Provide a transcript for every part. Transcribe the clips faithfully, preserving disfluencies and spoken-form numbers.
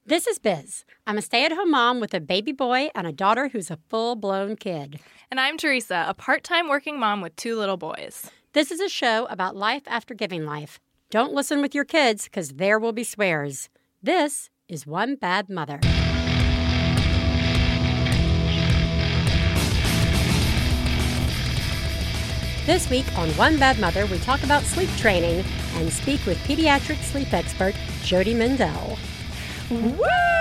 This is Biz. I'm a stay-at-home mom with a baby boy and a daughter who's a full-blown kid. And I'm Teresa, a part-time working mom with two little boys. This is a show about life after giving life. Don't listen with your kids, because there will be swears. This is One Bad Mother. This week on One Bad Mother, we talk about sleep training and speak with pediatric sleep expert Jody Mendel. Woo!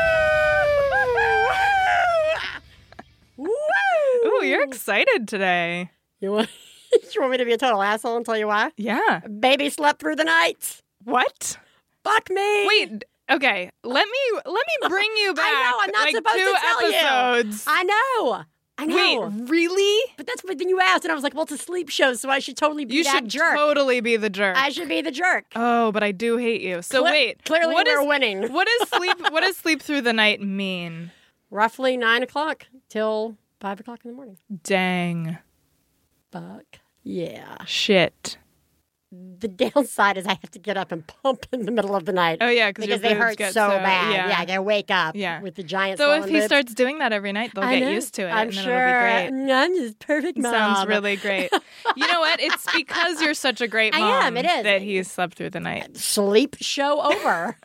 Woo! Ooh, you're excited today. You want, you want me to be a total asshole and tell you why? Yeah. Baby slept through the night. What? Fuck me. Wait. Okay. Let me let me bring you back. I know. I'm not like supposed two to tell episodes. you. I know. I know. Wait, really? But that's what then you asked, and I was like, well, it's a sleep show, so I should totally be you that should jerk. totally be the jerk. I should be the jerk. Oh, but I do hate you. So Cle- wait. Clearly what we're is, winning. What does sleep what does sleep through the night mean? Roughly nine o'clock till five o'clock in the morning. Dang. Fuck. Yeah. Shit. The downside is I have to get up and pump in the middle of the night. Oh, yeah, because your they boobs hurt get so so- bad. yeah. Yeah, I gotta wake up Yeah. with the giant So if swollen he boobs. starts doing that every night, they'll I get know. used to it, I'm and sure. then it'll be great. I'm just perfect mom. Sounds really great. You know what? It's because you're such a great I mom am, it is. that he slept through the night. Sleep show over.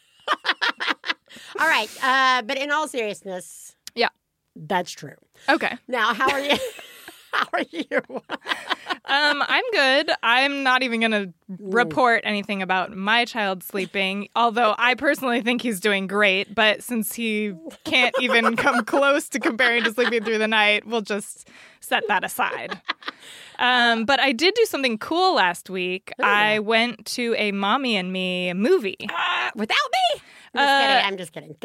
All right, uh, but in all seriousness, Yeah. that's true. Okay. Now, how are you? How are you? Um, I'm good. I'm not even going to report anything about my child sleeping, although I personally think he's doing great. But since he can't even come close to comparing to sleeping through the night, we'll just set that aside. Um, but I did do something cool last week. Ooh. I went to a Mommy and Me movie. Uh, without me? I'm just Uh, kidding. I'm just kidding. Go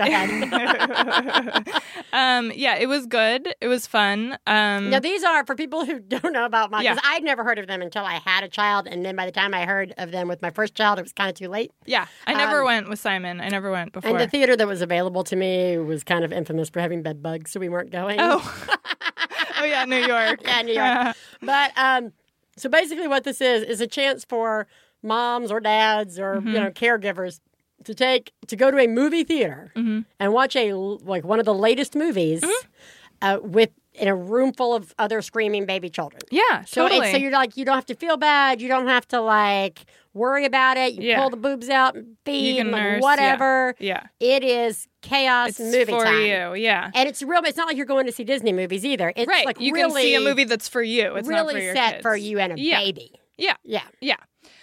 ahead. um, yeah, it was good. It was fun. Um, Now, these are for people who don't know about mom, Yeah. because I'd never heard of them until I had a child. And then by the time I heard of them with my first child, it was kind of too late. yeah, I never Um, went with Simon. I never went before. And the theater that was available to me was kind of infamous for having bed bugs, so we weren't going. oh. oh, yeah, New York. Yeah, New York. But um, so basically what this is, is a chance for moms or dads or, Mm-hmm. you know, caregivers to take, to go to a movie theater Mm-hmm. and watch a, like one of the latest movies Mm-hmm. uh, with, in a room full of other screaming baby children. Yeah, So totally. it's, so you're like, you don't have to feel bad. You don't have to like worry about it. You Yeah. pull the boobs out, and feed, You can like, nurse, whatever. yeah. It is chaos It's movie for time. you, yeah. And it's real. It's not like you're going to see Disney movies either. It's Right, like you really, can see a movie that's for you. It's really not for your set kids. for you and a Yeah. baby. Yeah, Yeah. yeah.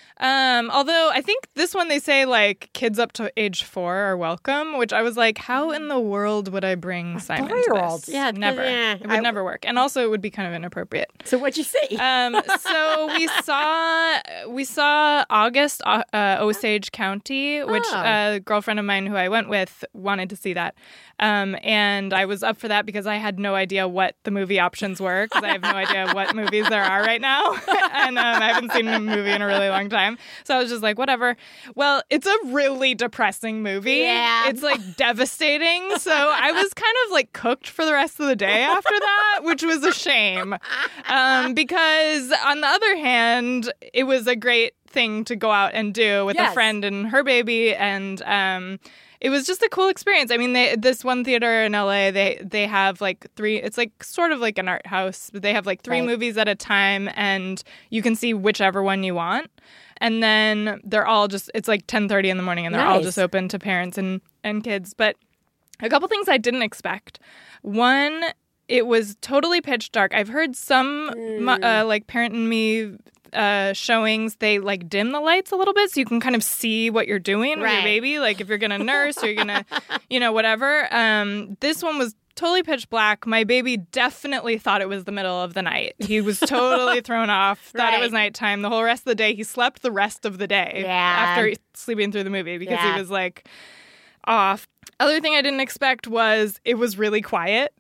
Um, although I think this one they say like kids up to age four are welcome, which I was like, how in the world would I bring Simon to four-year-old. this? Yeah, never. yeah, it would I- never work, and also it would be kind of inappropriate. So what'd you see? Um, so we saw we saw August uh, uh, Osage County, which Oh. a girlfriend of mine who I went with wanted to see that, um, and I was up for that because I had no idea what the movie options were because I have no idea what movies there are right now, and um, I haven't seen a movie in a really long time, so I was just like, whatever. Well, it's a really depressing movie. Yeah. It's like devastating. So I was kind of like cooked for the rest of the day after that, which was a shame. Um, because on the other hand, it was a great thing to go out and do with Yes. a friend and her baby. And um, it was just a cool experience. I mean, they, this one theater in L A, they, they have like three, it's like sort of like an art house, but they have like three Right. movies at a time and you can see whichever one you want. And then they're all just, it's like ten thirty in the morning and they're all Nice. just open to parents and, and kids. But a couple things I didn't expect. One, it was totally pitch dark. I've heard some Mm. uh, like Parent and Me uh, showings, they like dim the lights a little bit so you can kind of see what you're doing with your Right. baby. Like if you're going to nurse or you're going to, you know, whatever. Um, this one was totally pitch black. My baby definitely thought it was the middle of the night. He was totally thrown off, thought it was Right. nighttime. The whole rest of the day, he slept the rest of the day Yeah. after sleeping through the movie because Yeah. he was like off. Other thing I didn't expect was it was really quiet.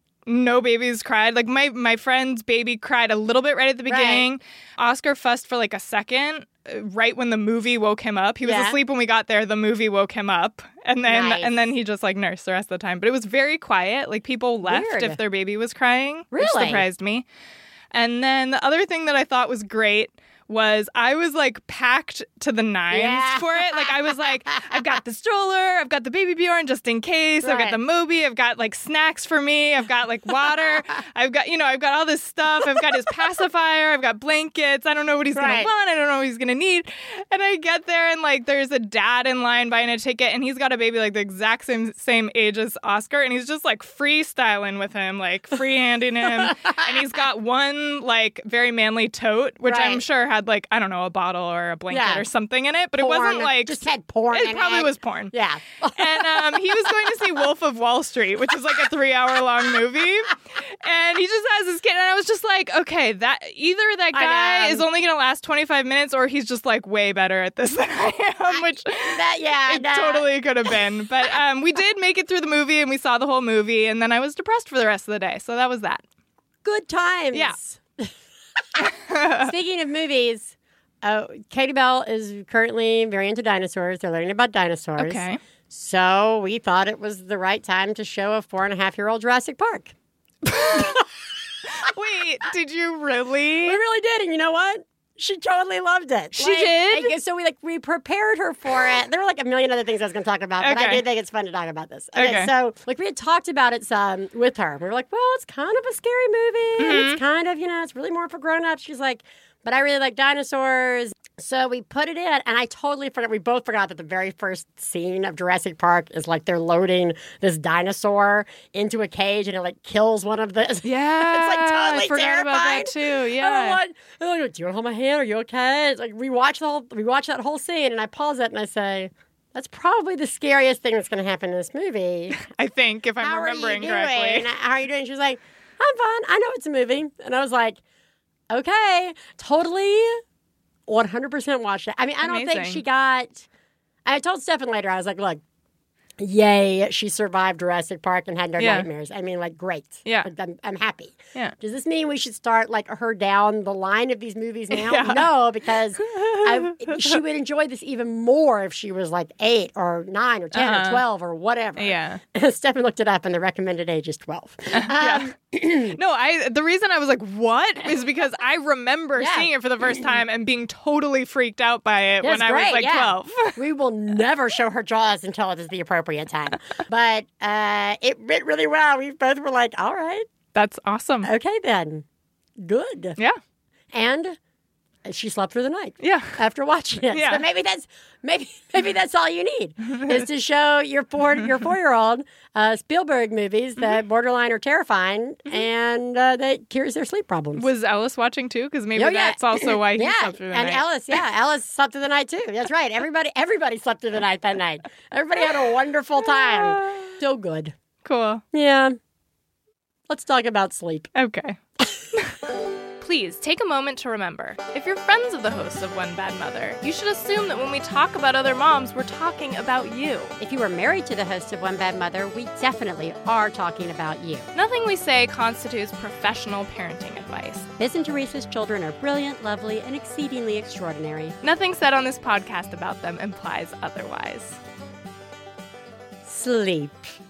No babies cried. Like my, my friend's baby cried a little bit right at the beginning. Oscar fussed for like a second. uh, Right when the movie woke him up, he was Yeah. asleep when we got there. The movie woke him up, and then Nice. and then he just like nursed the rest of the time. But it was very quiet. Like people left Weird. if their baby was crying, which Really? surprised me. And then the other thing that I thought was great was I was like packed to the nines Yeah. for it. Like I was like, I've got the stroller, I've got the baby Bjorn just in case, I've Right. got the Moby, I've got like snacks for me, I've got like water, I've got, you know, I've got all this stuff, I've got his pacifier, I've got blankets, I don't know what he's Right. gonna want, I don't know what he's gonna need. And I get there and like there's a dad in line buying a ticket and he's got a baby like the exact same same age as Oscar and he's just like freestyling with him, like freehanding him. And he's got one like very manly tote, which Right. I'm sure had like, I don't know, a bottle or a blanket Yeah. or something in it, but Porn. it wasn't like Just had porn it in probably it. was porn. Yeah. And um, he was going to see Wolf of Wall Street, which is like a three-hour-long movie. And he just has his kid, and I was just like, okay, that either that I guy know. is only going to last twenty-five minutes, or he's just like way better at this than I am, which That, yeah. it that- totally could have been. But um, we did make it through the movie, and we saw the whole movie, and then I was depressed for the rest of the day. So that was that. Good times. Yeah. Speaking of movies, uh, Katie Bell is currently very into dinosaurs. They're learning about dinosaurs. Okay. So we thought it was the right time to show a four and a half year old Jurassic Park. Wait, did you We really? really did, and you know what? She totally loved it. She did? like, so we like we prepared her for it. There were like a million other things I was going to talk about, but I Okay. do think it's fun to talk about this. Okay, Okay. so like we had talked about it some with her. We were like, well, it's kind of a scary movie. And Mm-hmm. it's kind of, you know, it's really more for grown-ups. She's like, but I really like dinosaurs. So we put it in, and I totally forgot. We both forgot that the very first scene of Jurassic Park is like they're loading this dinosaur into a cage, and it like kills one of the. Yeah. It's like totally I forgot about that terrifying. too. Yeah. I don't want, I'm like, do you want to hold my hand? Are you okay? It's like we watch the whole, we watch that whole scene, and I pause it and I say, "That's probably the scariest thing that's going to happen in this movie." I think, if I'm How are you remembering doing? correctly. How are you doing? She was like, "I'm fine. I know it's a movie," and I was like, "Okay, totally, one hundred percent watched it." I mean, I don't think Amazing. she got. I told Stefan later. I was like, "Look." Yay, she survived Jurassic Park and had no Yeah. nightmares. I mean, like, great. Yeah. Like, I'm, I'm happy. Yeah. Does this mean we should start like her down the line of these movies now? Yeah. No, because I, she would enjoy this even more if she was like eight or nine or ten Uh-huh. or twelve or whatever. Yeah. Stefan looked it up, and the recommended age is twelve. Um, No, I. The reason I was like, "What?" is because I remember Yeah. seeing it for the first time and being totally freaked out by it It's when I was great, like yeah. twelve. we will never show her Jaws until it is the appropriate time. But uh, it went really well. We both were like, all right, That's awesome. okay then. Good. Yeah. And she slept through the night. Yeah. After watching it. Yeah. So maybe that's maybe maybe that's all you need is to show your four your four year old uh, Spielberg movies that borderline are terrifying and uh, that cures their sleep problems. Was Ellis watching too? Because maybe Oh, yeah. that's also why he yeah, slept through the and night. Ellis, yeah, Ellis slept through the night too. That's right. Everybody, everybody slept through the night that night. Everybody had a wonderful time. So good. Cool. Yeah. Let's talk about sleep. Okay. Please take a moment to remember, if you're friends of the hosts of One Bad Mother, you should assume that when we talk about other moms, we're talking about you. If you are married to the host of One Bad Mother, we definitely are talking about you. Nothing we say constitutes professional parenting advice. Biz and Teresa's children are brilliant, lovely, and exceedingly extraordinary. Nothing said on this podcast about them implies otherwise. Sleep.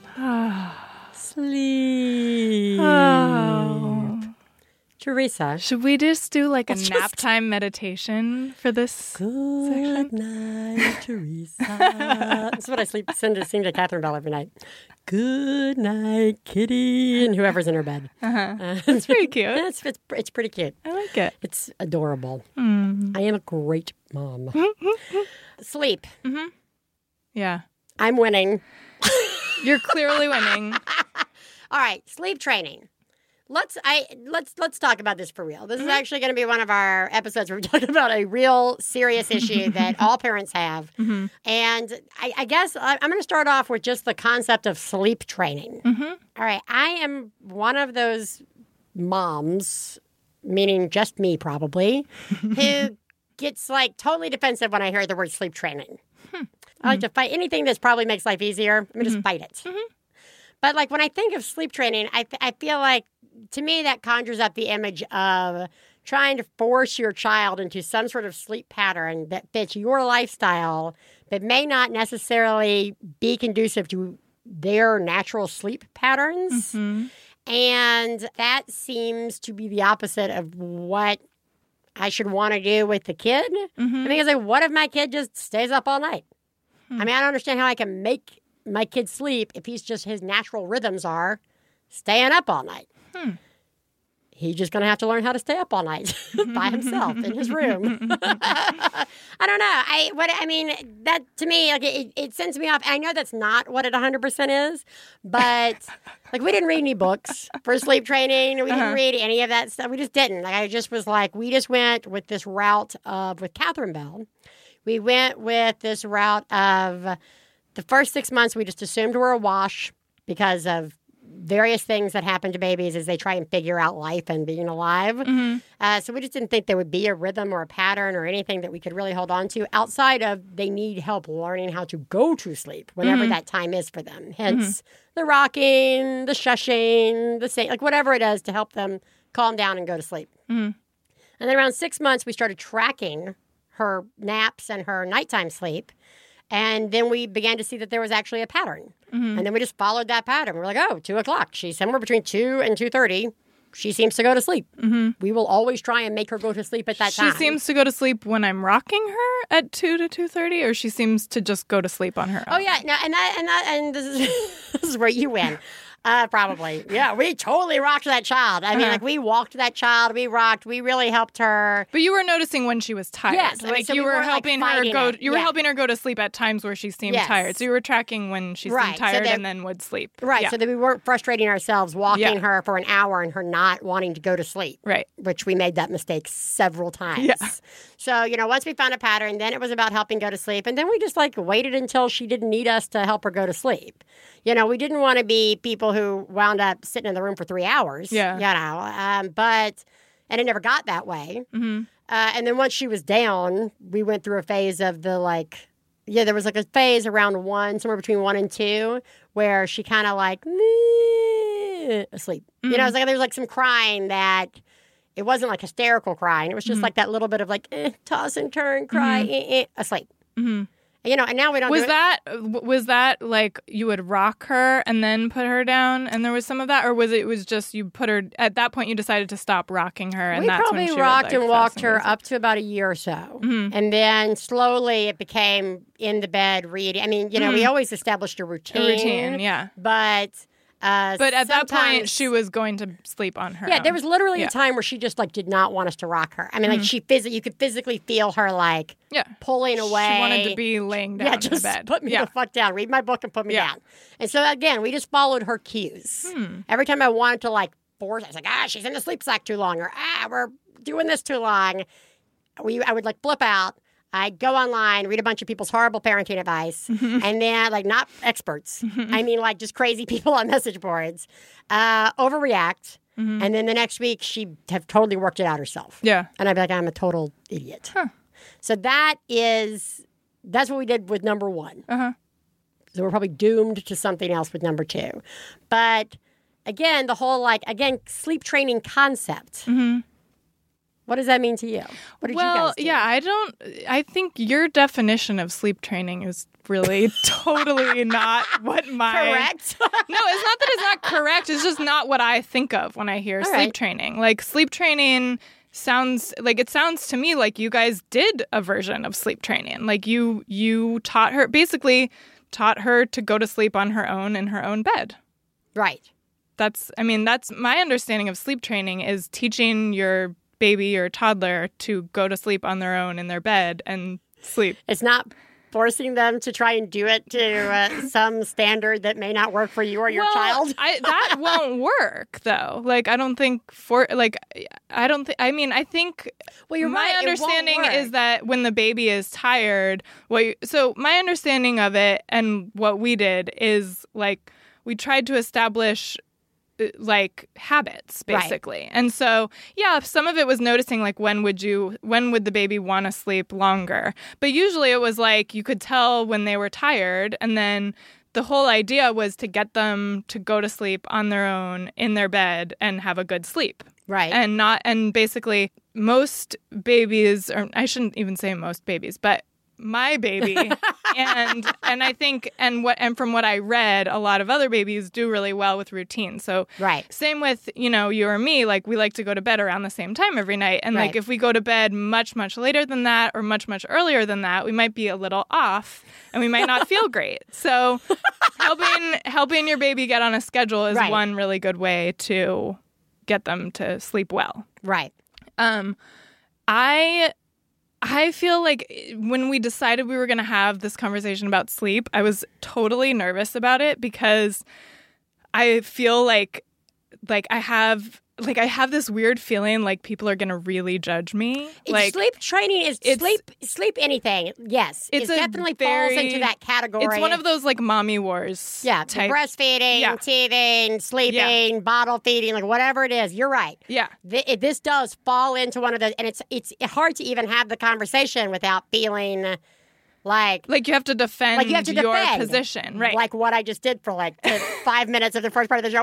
Sleep. Oh. Teresa. Should we just do like a Let's nap just- time meditation for this? Good night, Teresa. That's what I sleep send to sing to Catherine Bell every night. Good night, Kitty, and whoever's in her bed. Uh-huh. Uh, It's pretty cute. yeah, it's, it's it's pretty cute. I like it. It's adorable. Mm. I am a great mom. Sleep. Yeah. I'm winning. You're clearly winning. All right, sleep training. Let's I let's let's talk about this for real. This is actually going to be one of our episodes where we talk about a real serious issue that all parents have. Mm-hmm. And I, I guess I, I'm going to start off with just the concept of sleep training. Mm-hmm. All right, I am one of those moms, meaning just me probably, who gets like totally defensive when I hear the word sleep training. I like to fight anything that probably makes life easier. I'm going to just fight it. But like when I think of sleep training, I th- I feel like to me that conjures up the image of trying to force your child into some sort of sleep pattern that fits your lifestyle, but may not necessarily be conducive to their natural sleep patterns. Mm-hmm. And that seems to be the opposite of what I should want to do with the kid. Mm-hmm. I mean, it's like, what if my kid just stays up all night? Hmm. I mean, I don't understand how I can make my kid sleep if he's just, his natural rhythms are staying up all night. Hmm. He's just going to have to learn how to stay up all night by himself in his room. I don't know. I what I mean, that to me, like it, it sends me off. I know that's not what it one hundred percent is, but like we didn't read any books for sleep training. We didn't uh-huh. read any of that stuff. We just didn't. Like I just was like, we just went with this route of, with Catherine Bell, we went with this route of the first six months, we just assumed we're a wash because of various things that happen to babies as they try and figure out life and being alive. Mm-hmm. Uh, so we just didn't think there would be a rhythm or a pattern or anything that we could really hold on to outside of they need help learning how to go to sleep whenever mm-hmm. that time is for them. Hence mm-hmm. the rocking, the shushing, the saying, like whatever it is to help them calm down and go to sleep. Mm-hmm. And then around six months, we started tracking her naps and her nighttime sleep. And then we began to see that there was actually a pattern. Mm-hmm. And then we just followed that pattern. We're like, oh, two o'clock. She's somewhere between two and two thirty. She seems to go to sleep. Mm-hmm. We will always try and make her go to sleep at that she time. She seems to go to sleep when I'm rocking her at two to two thirty, or she seems to just go to sleep on her own? Oh, yeah. No, and that, and that, and this is, this is where you win. Uh, probably. Yeah, we totally rocked that child. I mean, uh-huh. like, we walked that child. We rocked. We really helped her. But you were noticing when she was tired. Yes. Like, I mean, so you we were helping like, her go it. You were yeah. helping her go to sleep at times where she seemed yes. tired. So you were tracking when she right. seemed tired so that, and then would sleep. Right. Yeah. So that we weren't frustrating ourselves walking yeah. her for an hour and her not wanting to go to sleep. Right. Which we made that mistake several times. Yeah. So, you know, once we found a pattern, then it was about helping go to sleep. And then we just, like, waited until she didn't need us to help her go to sleep. You know, we didn't want to be people who wound up sitting in the room for three hours. Yeah. You know, um, but, and it never got that way. Mm-hmm. Uh, and then once she was down, we went through a phase of the, like, yeah, there was, like, a phase around one, somewhere between one and two, where she kind of, like, asleep. Mm-hmm. You know, it was like there was, like, some crying that... It wasn't like hysterical crying. It was just mm-hmm. like that little bit of like, eh, toss and turn, cry, mm-hmm. eh, eh, asleep. Mm-hmm. You know, and now we don't was do that, was that like you would rock her and then put her down and there was some of that? Or was it, it was just you put her, at that point you decided to stop rocking her and we that's when she probably rocked would, like, and walked her up to about a year or so. Mm-hmm. And then slowly it became in the bed reading. I mean, you know, mm-hmm. we always established a routine. A routine, yeah. But... Uh, but at that point, she was going to sleep on her Yeah, own. there was literally yeah. a time where she just, like, did not want us to rock her. I mean, mm-hmm. like, she phys- you could physically feel her, like, yeah. pulling away. She wanted to be laying down yeah, in just the bed. put me yeah. the fuck down. Read my book and put me yeah. down. And so, again, we just followed her cues. Hmm. Every time I wanted to, like, force, I was like, ah, she's in the sleep sack too long, or, ah, we're doing this too long. We, I would, like, flip out. I'd go online, read a bunch of people's horrible parenting advice, mm-hmm. and then, like, not experts. Mm-hmm. I mean, like, just crazy people on message boards. Uh, overreact. Mm-hmm. And then the next week, she'd have totally worked it out herself. Yeah. And I'd be like, I'm a total idiot. Huh. So that is, that's what we did with number one. Uh-huh. So we're probably doomed to something else with number two. But, again, the whole, like, again, sleep training concept. Mm-hmm. What does that mean to you? What did well, you guys do? yeah, I don't, I think your definition of sleep training is really totally not what my... Correct? No, it's not that it's not correct. It's just not what I think of when I hear All sleep right. training. Like, sleep training sounds, like, it sounds to me like you guys did a version of sleep training. Like, you, you taught her, basically taught her to go to sleep on her own in her own bed. Right. That's, I mean, that's my understanding of sleep training is teaching your baby or toddler to go to sleep on their own in their bed and sleep. It's not forcing them to try and do it to uh, some standard that may not work for you or your well, child. I, that won't work, though. Like, I don't think for, like, I don't think, I mean, I think well, you're my right. understanding is that when the baby is tired, what you, so my understanding of it and what we did is, like, we tried to establish like habits basically. Right. And so, yeah, some of it was noticing like when would you when would the baby want to sleep longer? But usually it was like you could tell when they were tired, and then the whole idea was to get them to go to sleep on their own in their bed and have a good sleep. Right. And not and basically most babies, or I shouldn't even say most babies, but my baby. and and I think and what and from what I read, a lot of other babies do really well with routine. So right. same with, you know, you or me, like we like to go to bed around the same time every night. And right. like if we go to bed much, much later than that or much, much earlier than that, we might be a little off and we might not feel great. So helping helping your baby get on a schedule is right. one really good way to get them to sleep well. Right. Um I I feel like when we decided we were going to have this conversation about sleep, I was totally nervous about it because I feel like like I have like I have this weird feeling like people are going to really judge me. It's Like sleep training is it's- sleep sleep anything. Yes. It's it a definitely very- falls into that category. It's one of those like mommy wars. yeah, the type. breastfeeding, Yeah. teething, sleeping, bottle feeding, like whatever it is. You're right. Yeah. Th- it, this does fall into one of those, and it's it's hard to even have the conversation without feeling like Like you have to defend like you have to your defend, position, right? Like what I just did for like the five minutes of the first part of the show.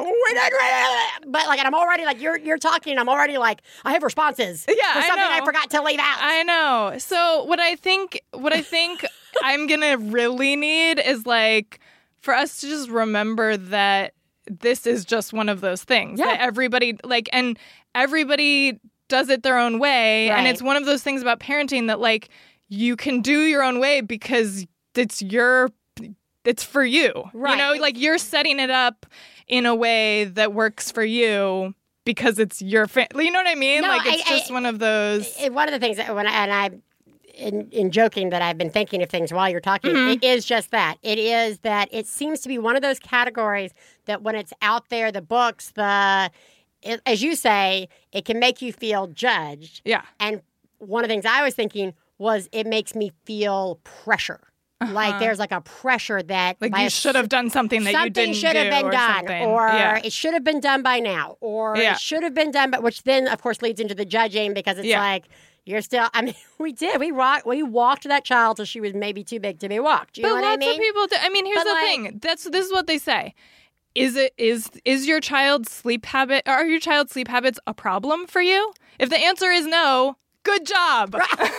But like, and I'm already like you're you're talking. I'm already like I have responses Yeah, for I something I, know. forgot to leave out. I know. So what I think what I think I'm gonna really need is like for us to just remember that this is just one of those things. Yeah. That everybody like and everybody does it their own way. Right. And it's one of those things about parenting that like you can do your own way because it's your it's for you. Right. You know, like you're setting it up in a way that works for you because it's your family. You know what I mean? No, like it's I- just I- one of those. It- one of the things that when I, and I, in, in joking that I've been thinking of things while you're talking, Mm-hmm. it is just that. It is that it seems to be one of those categories that when it's out there, the books, the, it, as you say, it can make you feel judged. Yeah. And one of the things I was thinking was it makes me feel pressure. Like there's like a pressure that Like by you a should have done something that you something didn't should have do been or done, something. or yeah. it should have been done by now, or Yeah. it should have been done, but which then, of course, leads into the judging because it's Yeah. like you're still. I mean, we did we rock we walked that child till she was maybe too big to be walked. Do you But know what I lots mean? of people do. I mean, here's But, the like- thing. That's this is what they say. Is it is is your child's sleep habit are your child's sleep habits a problem for you? If the answer is no, good job.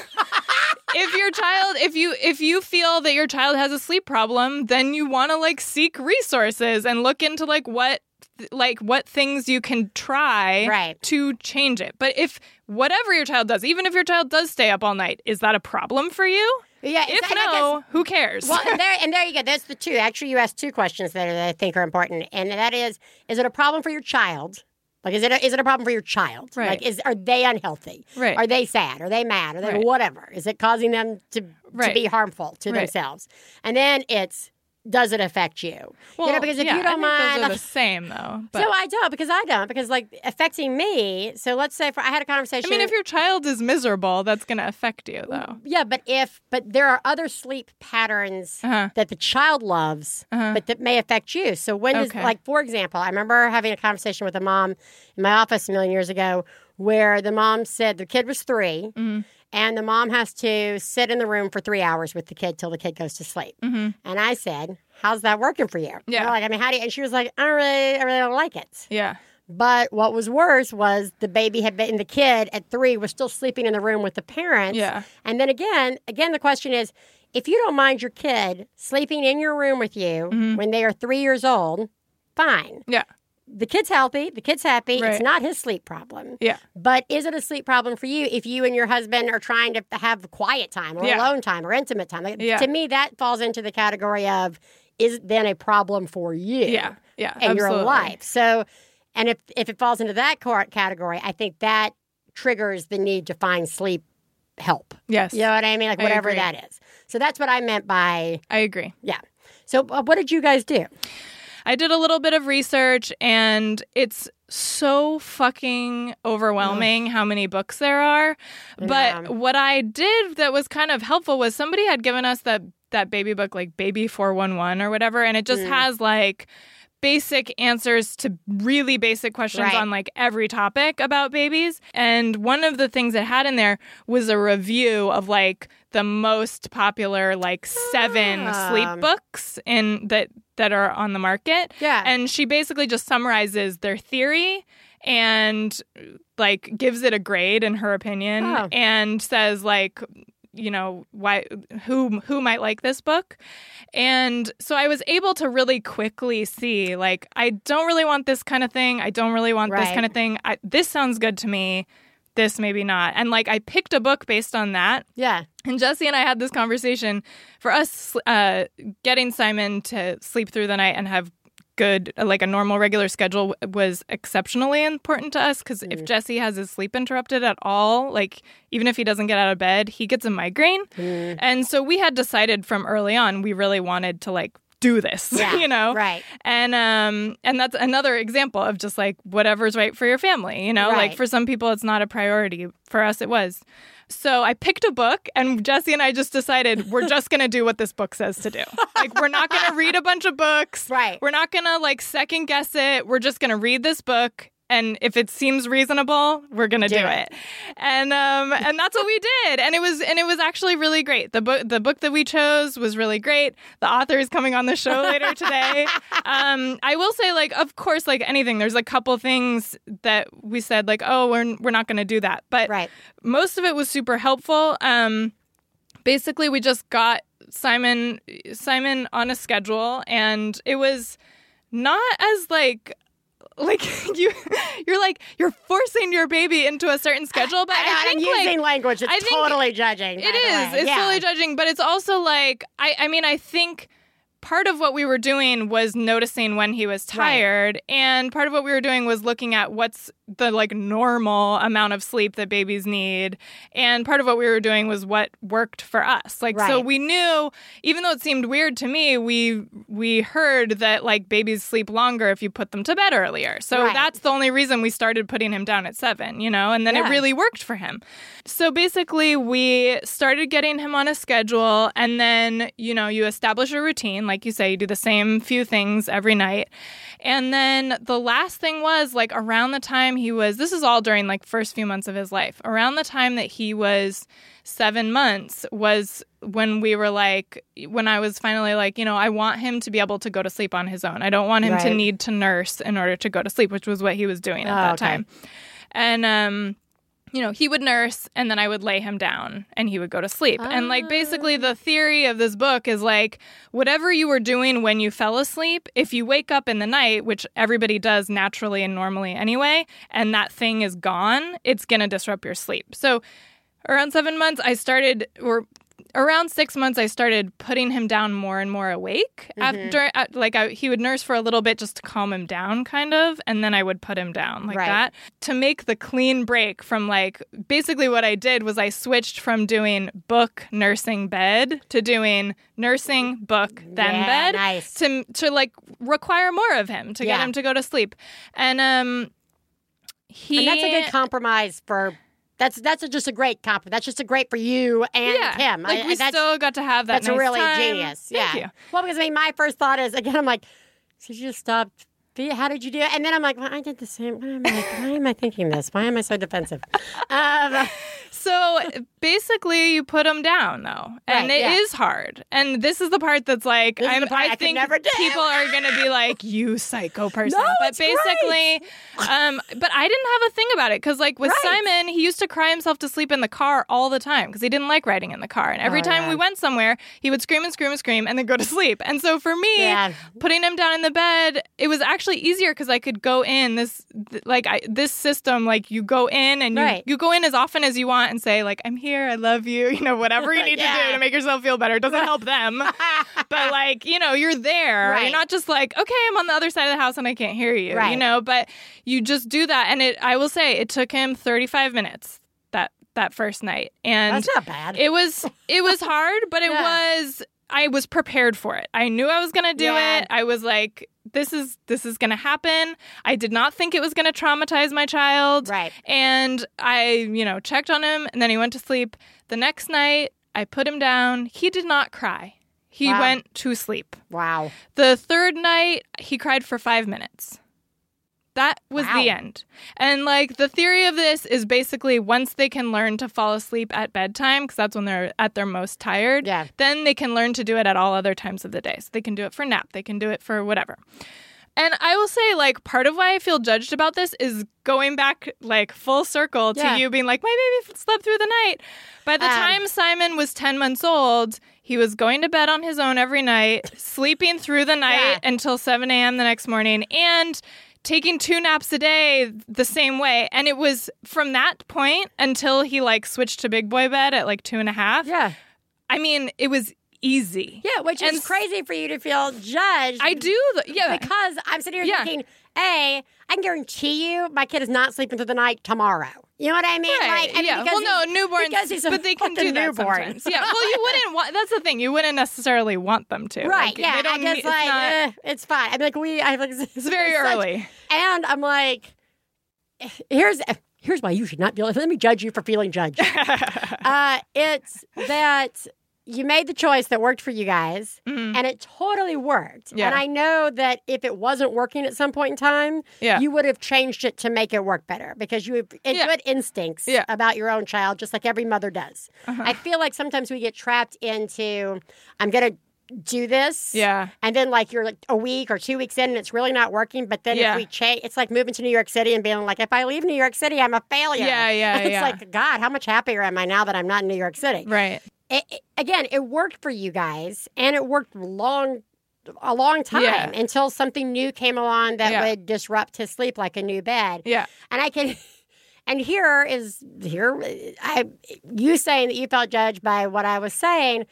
If your child if you if you feel that your child has a sleep problem, then you want to like seek resources and look into like what like what things you can try Right. to change it. But if whatever your child does, even if your child does stay up all night, is that a problem for you? Yeah, If it's- and I guess- no, who cares? Well, and there, and there you go. That's the two. Actually, you asked two questions that, are, that I think are important, and that is: is it a problem for your child? Like, is it a, is it a problem for your child? Right. Like, is are they unhealthy? Right. Are they sad? Are they mad? Are they Right. whatever? Is it causing them to to Right. be harmful to Right. themselves? And then it's does it affect you? Well, you know, because if yeah, you don't I think mind, those are the same though. But no, I don't because I don't because like affecting me. So let's say for I had a conversation. I mean, if your child is miserable, that's going to affect you, though. Yeah, but if but there are other sleep patterns Uh-huh. that the child loves, but that may affect you. So when does Okay. like for example, I remember having a conversation with a mom in my office a million years ago where the mom said the kid was three. Mm-hmm. And the mom has to sit in the room for three hours with the kid till the kid goes to sleep. Mm-hmm. And I said, "How's that working for you?" Yeah. You know, like I mean, how do you? And she was like, "I don't really, I really don't like it." Yeah. But what was worse was the baby had been, the kid at three was still sleeping in the room with the parents. Yeah. And then again, again, the question is, if you don't mind your kid sleeping in your room with you Mm-hmm. when they are three years old, fine. Yeah. The kid's healthy. The kid's happy. Right. It's not his sleep problem. Yeah. But is it a sleep problem for you if you and your husband are trying to have quiet time or Yeah. alone time or intimate time? Like, Yeah. To me, that falls into the category of is it then a problem for you? Yeah. Yeah. In your absolutely. life. So, and if if it falls into that cor- category, I think that triggers the need to find sleep help. Yes. You know what I mean? Like I whatever agree. that is. So that's what I meant by I agree. yeah. So uh, what did you guys do? I did a little bit of research, and it's so fucking overwhelming how many books there are. But Yeah. what I did that was kind of helpful was somebody had given us that that baby book, like Baby four one one or whatever, and it just has like basic answers to really basic questions Right. on like every topic about babies. And one of the things it had in there was a review of like the most popular like seven Ah. sleep books in that that are on the market. Yeah. And she basically just summarizes their theory and like gives it a grade in her opinion Oh. and says like you know, why who who might like this book. And so I was able to really quickly see, like, I don't really want this kind of thing. I don't really want Right. this kind of thing. I, this sounds good to me. This maybe not. And like I picked a book based on that. Yeah. And Jesse and I had this conversation. For us, uh, getting Simon to sleep through the night and have good, like a normal, regular schedule was exceptionally important to us because Mm. if Jesse has his sleep interrupted at all, like even if he doesn't get out of bed, he gets a migraine. Mm. And so we had decided from early on we really wanted to like do this, Yeah, you know? right. And um and that's another example of just like whatever's right for your family, you know? Right. Like for some people it's not a priority. For us it was. So I picked a book and Jesse and I just decided we're just going to do what this book says to do. Like we're not going to read a bunch of books. Right. We're not going to like second guess it. We're just going to read this book. And if it seems reasonable, we're gonna do, Do it. it. And um, and that's what we did. And it was and it was actually really great. The book the book that we chose was really great. The author is coming on the show later today. Um, I will say, like, of course, like anything, there's a couple things that we said, like, oh, we're we're not gonna do that. But Right. most of it was super helpful. Um, basically, we just got Simon Simon on a schedule, and it was not as like. Like you, you're like you're forcing your baby into a certain schedule, but I, I, know, think I'm using like, language that's I think totally judging. by it the is. way. It's yeah. totally judging, but it's also like I. I mean, I think part of what we were doing was noticing when he was tired, right. And part of what we were doing was looking at what's the like normal amount of sleep that babies need, and part of what we were doing was what worked for us. Like right. so, we knew, even though it seemed weird to me, we we heard that like babies sleep longer if you put them to bed earlier. So right. that's the only reason we started putting him down at seven, you know, and then yeah. it really worked for him. So basically, we started getting him on a schedule, and then you know you establish a routine. Like you say, you do the same few things every night. And then the last thing was like around the time he was, this is all during like first few months of his life, around the time that he was seven months was when we were like, when I was finally like, you know, I want him to be able to go to sleep on his own. I don't want him right. to need to nurse in order to go to sleep, which was what he was doing at oh, that okay. time. And, um, you know, he would nurse and then I would lay him down and he would go to sleep. Oh. And like basically the theory of this book is like whatever you were doing when you fell asleep, if you wake up in the night, which everybody does naturally and normally anyway, and that thing is gone, it's going to disrupt your sleep. So around seven months, I started, or around six months, I started putting him down more and more awake. Mm-hmm. After, like, I, he would nurse for a little bit just to calm him down, kind of, and then I would put him down like right. that. To make the clean break from, like, basically what I did was I switched from doing book, nursing, bed to doing nursing, book, then yeah, bed. Nice. To, to, like, require more of him, to yeah. get him to go to sleep. And, um, he... And that's a good compromise for... That's that's a, just a great comp. That's just a great for you and yeah. him. Like I, we that's, still got to have that. That's nice really time. genius. Thank yeah. you. Well, because I mean, my first thought is again, I'm like, did you just stop? How did you do it? And then I'm like, well, I did the same. Why am I, why am I thinking this? Why am I so defensive? Um, so basically, you put them down, though, and right, it yeah. is hard. And this is the part that's like, This is I'm, the part I I could think never do. people are going to be like, you psycho person. No, but it's basically, um, but I didn't have a thing about it because, like, with Right. Simon, he used to cry himself to sleep in the car all the time because he didn't like riding in the car. And every Oh, time yeah. we went somewhere, he would scream and scream and scream and then go to sleep. And so for me, Yeah. putting him down in the bed, it was actually easier because I could go in this, th- like, I, this system, like, you go in and you, Right. you go in as often as you want and say, like, I'm here, I love you, you know, whatever you need to Yeah. do to make yourself feel better. It doesn't help them. But, like, you know, you're there. Right. You're not just like, okay, I'm on the other side of the house and I can't hear you, Right. you know, but you just do that. And it, I will say, it took him thirty-five minutes that, that first night. And That's not bad. it was, it was hard, but it Yeah. was, I was prepared for it. I knew I was going to do Yeah. it. I was like, this is this is going to happen. I did not think it was going to traumatize my child. Right. And I, you know, checked on him and then he went to sleep. The next night, I put him down. He did not cry. He Wow. went to sleep. Wow. The third night, he cried for five minutes. That was Wow. the end. And, like, the theory of this is basically once they can learn to fall asleep at bedtime, because that's when they're at their most tired, Yeah. then they can learn to do it at all other times of the day. So they can do it for nap. They can do it for whatever. And I will say, like, part of why I feel judged about this is going back, like, full circle to Yeah. you being like, my baby slept through the night. By the Um, time Simon was ten months old, he was going to bed on his own every night, sleeping through the night Yeah. until seven a.m. the next morning, and taking two naps a day the same way. And it was from that point until he, like, switched to big boy bed at, like, two and a half. Yeah. I mean, it was easy. Yeah, which And is crazy for you to feel judged. I do. The, yeah. Because I'm sitting here Yeah. thinking, A, I can guarantee you my kid is not sleeping through the night tomorrow. You know what I mean? Right. Like, I mean, yeah. because Well, no, he's- newborns, because he's a but they can do fucking that newborn. sometimes. Yeah. Well, you wouldn't want. That's the thing. You wouldn't necessarily want them to. Right, Like, yeah. They don't I just need, like, it's, not, eh, it's fine. I'm like, we, I like, it's very early. And I'm like, here's here's why you should not feel. Let me judge you for feeling judged. uh, it's that you made the choice that worked for you guys, Mhm. and it totally worked. Yeah. And I know that if it wasn't working at some point in time, Yeah. you would have changed it to make it work better because you have Yeah. good instincts Yeah. about your own child, just like every mother does. Uh-huh. I feel like sometimes we get trapped into, I'm going to do this. Yeah. And then, like, you're like a week or two weeks in and it's really not working. But then Yeah. if we change, it's like moving to New York City and being like, if I leave New York City, I'm a failure. Yeah, yeah, It's yeah. like, God, how much happier am I now that I'm not in New York City? Right. It, it- again, it worked for you guys, and it worked long, a long time Yeah. until something new came along that Yeah. would disrupt his sleep, like a new bed. Yeah. And I can, and here is here, I you saying that you felt judged by what I was saying.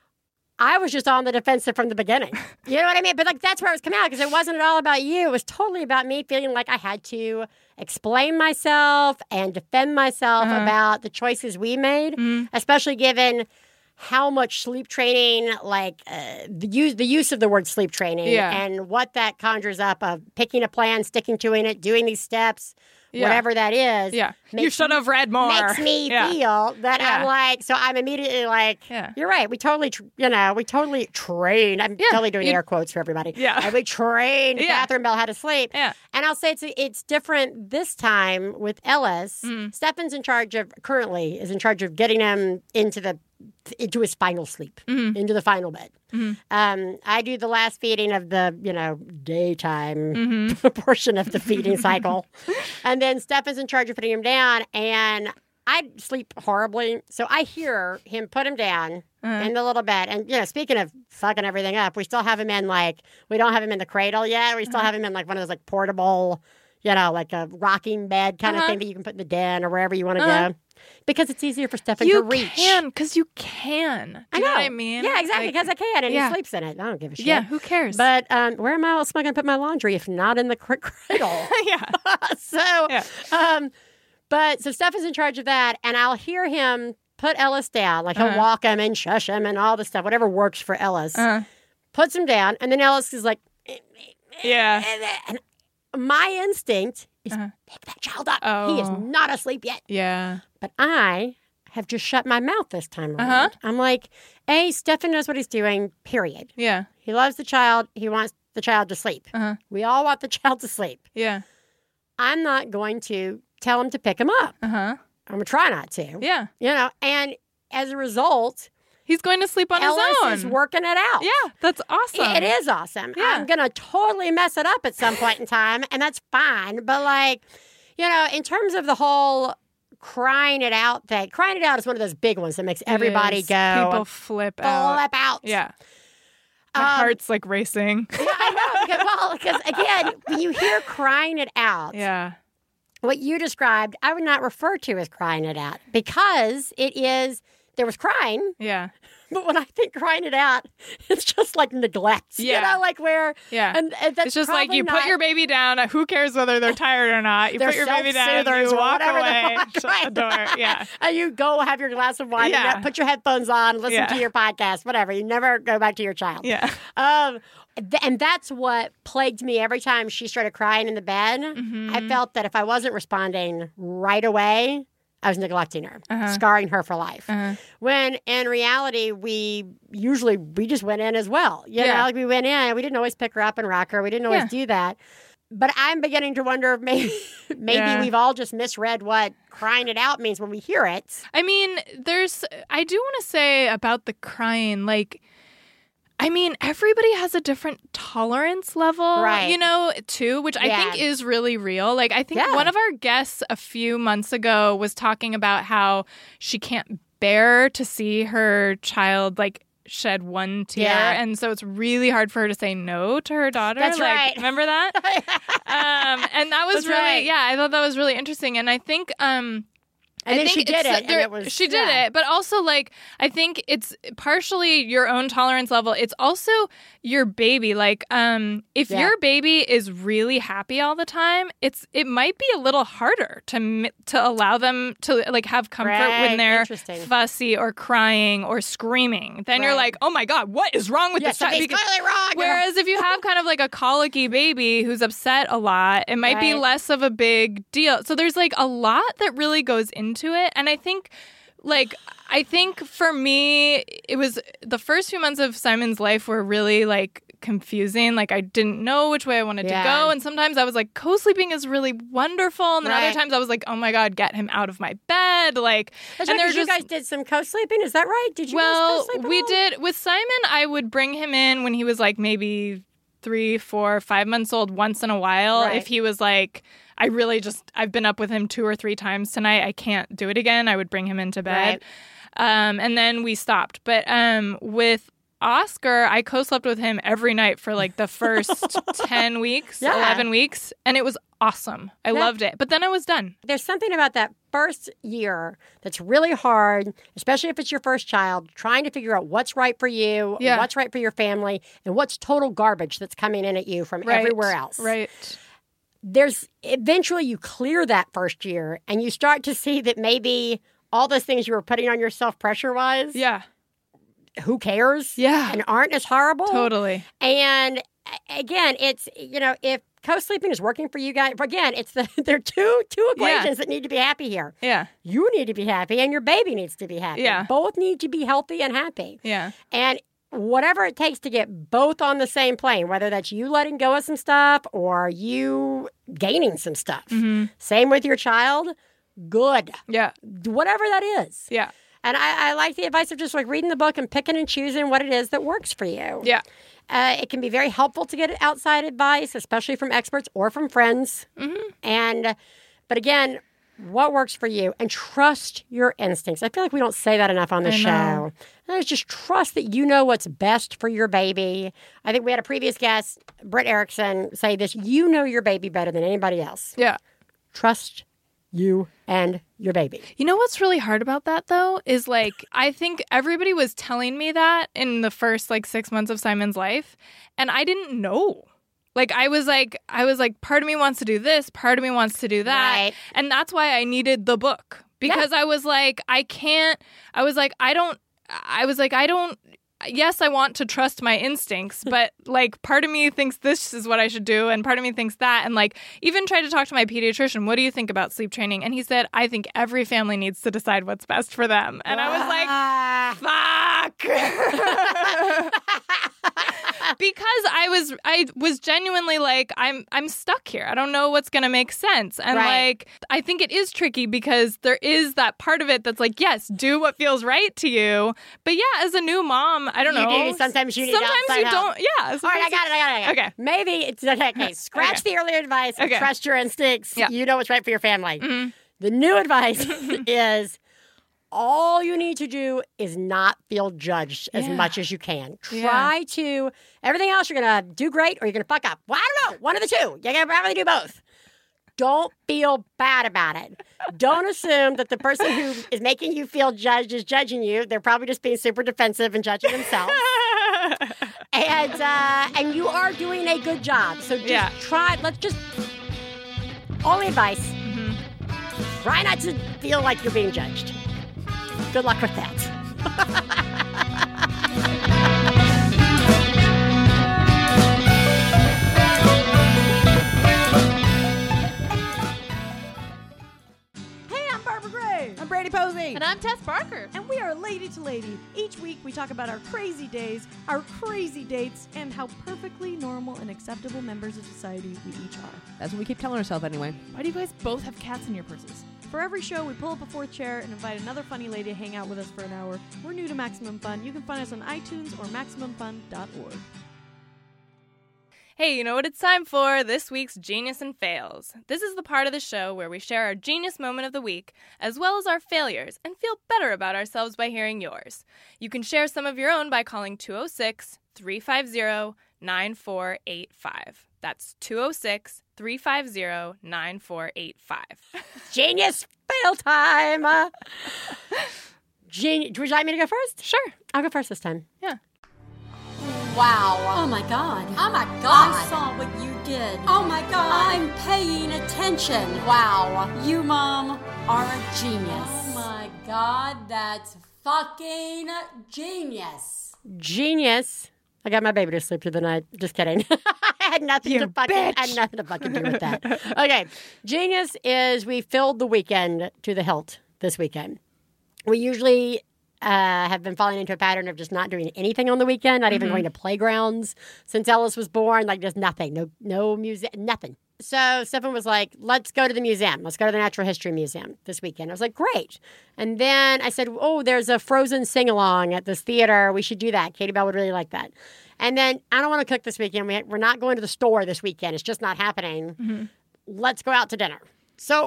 I was just on the defensive from the beginning. You know what I mean? But like that's where it was coming out because it wasn't at all about you. It was totally about me feeling like I had to explain myself and defend myself Uh-huh. about the choices we made, Mhm. especially given how much sleep training, like uh, the use the use of the word sleep training, Yeah. and what that conjures up of picking a plan, sticking to it, doing these steps, Yeah. whatever that is. Yeah. You makes should have read more. Makes me yeah. feel that Yeah. I'm like, so I'm immediately like, Yeah. you're right. We totally, tr- you know, we totally trained. I'm Yeah. totally doing You- air quotes for everybody. Yeah. And we trained Yeah. Catherine Bell how to sleep. Yeah. And I'll say it's it's different this time with Ellis. Mm. Stefan's in charge of, currently, is in charge of getting him into the into his final sleep, Mhm. into the final bed. Mhm. Um, I do the last feeding of the, you know, daytime Mhm. portion of the feeding cycle. And then Stefan's in charge of putting him down, and I sleep horribly. So I hear him put him down Uh-huh. in the little bed. And, you know, speaking of fucking everything up, we still have him in, like, we don't have him in the cradle yet. We still Uh-huh. have him in, like, one of those, like, portable, you know, like a rocking bed kind Uh-huh. of thing that you can put in the den or wherever you want to Uh-huh. go. Because it's easier for Stefan You to reach. can, because you can. Do I you know. know what I mean? Yeah, exactly, Like, because I can, and yeah. he sleeps in it. I don't give a shit. yeah, who cares? But um, where am I else am I going to put my laundry if not in the cr- cradle? yeah. so, Yeah. um, but so Steph is in charge of that, and I'll hear him put Ellis down. Like he'll Uh-huh. walk him and shush him and all this stuff, whatever works for Ellis. Uh, Puts him down, and then Ellis is like, yeah. and my instinct is Uh-huh. pick that child up. He is Oh. not asleep yet. Yeah. But I have just shut my mouth this time around. Uh-huh. I'm like, A, Stefan knows what he's doing, period. Yeah. He loves the child. He wants the child to sleep. Uh-huh. We all want the child to sleep. Yeah. I'm not going to tell him to pick him up. Uh-huh. I'm going to try not to. Yeah. You know, and as a result, He's going to sleep on Ellis his own. is working it out. Yeah, that's awesome. It is awesome. Yeah. I'm going to totally mess it up at some point in time, and that's fine. But, like, you know, in terms of the whole crying it out thing, crying it out is one of those big ones that makes It everybody is. go People flip out. flip out. Yeah. My Um, heart's like racing. Yeah, I know. Because, well, because, again, when you hear crying it out, Yeah. what you described, I would not refer to as crying it out because it is, there was crying, Yeah. but when I think crying it out, it's just like neglect. Yeah. You know, like where, Yeah. and, and that's It's just like probably you not, put your baby down. Who cares whether they're tired or not? You They're put your baby down. self-soothers You or walk whatever the away. fuck, Shut right? the door. Yeah. and you go have your glass of wine, Yeah. and you put your headphones on, listen Yeah. to your podcast, whatever. You never go back to your child. Yeah. Um, th- and that's what plagued me every time she started crying in the bed. Mm-hmm. I felt that if I wasn't responding right away, I was neglecting her, Uh-huh. scarring her for life. Uh-huh. When in reality, we usually, we just went in as well. You Yeah. know, like we went in, we didn't always pick her up and rock her. We didn't always Yeah. do that. But I'm beginning to wonder if maybe, maybe Yeah. we've all just misread what crying it out means when we hear it. I mean, there's, I do want to say about the crying, like, I mean, everybody has a different tolerance level, Right. you know, too, which I Yeah. think is really real. Like, I think Yeah. one of our guests a few months ago was talking about how she can't bear to see her child, like, shed one tear. Yeah. And so it's really hard for her to say no to her daughter. That's like, right. Remember that? um, and that was That's really, right. yeah, I thought that was really interesting. And I think, um, And I then think she did it's- it, and there- it was- she did yeah. it, but also like I think it's partially your own tolerance level. It's also your baby. Like, um, if Yeah. your baby is really happy all the time, it's it might be a little harder to m- to allow them to like have comfort Right. when they're Interesting. fussy or crying or screaming. Then you're Right. like, oh my god, what is wrong with Yeah, this child? something's Because- clearly wrong. Whereas if you have kind of like a colicky baby who's upset a lot, it might be Right. less of a big deal. So there's like a lot that really goes into it. And I think like I think for me it was the first few months of Simon's life were really like confusing. Like I didn't know which way I wanted Yeah. to go. And sometimes I was like, co-sleeping is really wonderful. And then Right. other times I was like, oh my God, get him out of my bed. Like That's and right, they're 'cause you just guys did some co-sleeping. Is that right? Did you guys well, co-sleep at we all? did with Simon. I would bring him in when he was like maybe three, four, five months old once in a while. Right. If he was like, I really just, I've been up with him two or three times tonight. I can't do it again. I would bring him into bed. Right. Um, and then we stopped. But um, with Oscar, I co-slept with him every night for like the first ten weeks, Yeah. eleven weeks. And it was awesome. I Yeah. loved it. But then I was done. There's something about that first year that's really hard, especially if it's your first child, trying to figure out what's right for you, Yeah. what's right for your family, and what's total garbage that's coming in at you from Right. everywhere else. Right. There's eventually you clear that first year and you start to see that maybe all those things you were putting on yourself pressure wise, Yeah. who cares? Yeah. And aren't as horrible. Totally. And a- again, it's, you know, if co-sleeping is working for you guys, again, it's the there are two two equations that need to be happy here. Yeah. You need to be happy and your baby needs to be happy. Yeah. Both need to be healthy and happy. Yeah. And whatever it takes to get both on the same plane, whether that's you letting go of some stuff or you gaining some stuff. Mm-hmm. Same with your child, good. Yeah. Whatever that is. Yeah. And I, I like the advice of just like reading the book and picking and choosing what it is that works for you. Yeah. Uh, it can be very helpful to get outside advice, especially from experts or from friends. Mm-hmm. And, but again, what works for you, and trust your instincts. I feel like we don't say that enough on the I show. know. And it's just trust that you know what's best for your baby. I think we had a previous guest, Britt Erickson, say this: you know your baby better than anybody else. Yeah. Trust you and your baby. You know what's really hard about that though is like I think everybody was telling me that in the first like six months of Simon's life, and I didn't know. Like I was like I was like part of me wants to do this, part of me wants to do that, Right. and that's why I needed the book because I was like I can't. I was like I don't. I was like I don't. Yes, I want to trust my instincts, but like part of me thinks this is what I should do and part of me thinks that. And like even tried to talk to my pediatrician, what do you think about sleep training? And he said, I think every family needs to decide what's best for them. And I was like, Ah. fuck. Because I was I was genuinely like, I'm I'm stuck here. I don't know what's gonna make sense. And Right. like I think it is tricky because there is that part of it that's like, yes, do what feels right to you. But yeah, as a new mom, I don't You know. do. Sometimes you need Sometimes outside you help. don't. Yeah. All right, I sometimes got it. I got it. I got it. Okay. Maybe it's okay. Scratch Okay. the earlier advice. And Okay. trust your instincts. Yeah. You know what's right for your family. Mm-hmm. The new advice is all you need to do is not feel judged as Yeah. much as you can. Yeah. Try to everything else you're gonna do great or you're gonna fuck up. Well, I don't know. One of the two. You're gonna probably do both. Don't feel bad about it. Don't assume that the person who is making you feel judged is judging you. They're probably just being super defensive and judging themselves. and uh, and you are doing a good job. So just Yeah. try. Let's just only advice. Mhm. Try not to feel like you're being judged. Good luck with that. Hey, I'm Barbara Gray. I'm Brady Posey. And I'm Tess Barker. And we are Lady to Lady. Each week we talk about our crazy days, our crazy dates, and how perfectly normal and acceptable members of society we each are. That's what we keep telling ourselves anyway. Why do you guys both have cats in your purses? For every show, we pull up a fourth chair and invite another funny lady to hang out with us for an hour. We're new to Maximum Fun. You can find us on iTunes or maximum fun dot org. Hey, you know what it's time for? This week's Genius and Fails. This is the part of the show where we share our genius moment of the week, as well as our failures, and feel better about ourselves by hearing yours. You can share some of your own by calling two oh six, three five zero, nine four eight five. That's two oh six, three five zero, nine four eight five. Genius fail time. Uh, Geni- Would you like me to go first? Sure. I'll go first this time. Yeah. Wow. Oh my God. Oh my God. I saw what you did. Oh my God. I'm paying attention. Wow. You, Mom, are a genius. Oh my God, that's fucking genius. Genius. I got my baby to sleep through the night. Just kidding. I had nothing You to fucking bitch. I had nothing to fucking do with that. Okay. Genius is we filled the weekend to the hilt this weekend. We usually uh, have been falling into a pattern of just not doing anything on the weekend, not even going to playgrounds since Ellis was born. Like just nothing. No no music, nothing. So Stephen was like, let's go to the museum. Let's go to the Natural History Museum this weekend. I was like, great. And then I said, oh, there's a Frozen sing-along at this theater. We should do that. Katie Bell would really like that. And then I don't want to cook this weekend. We, we're not going to the store this weekend. It's just not happening. Mm-hmm. Let's go out to dinner. So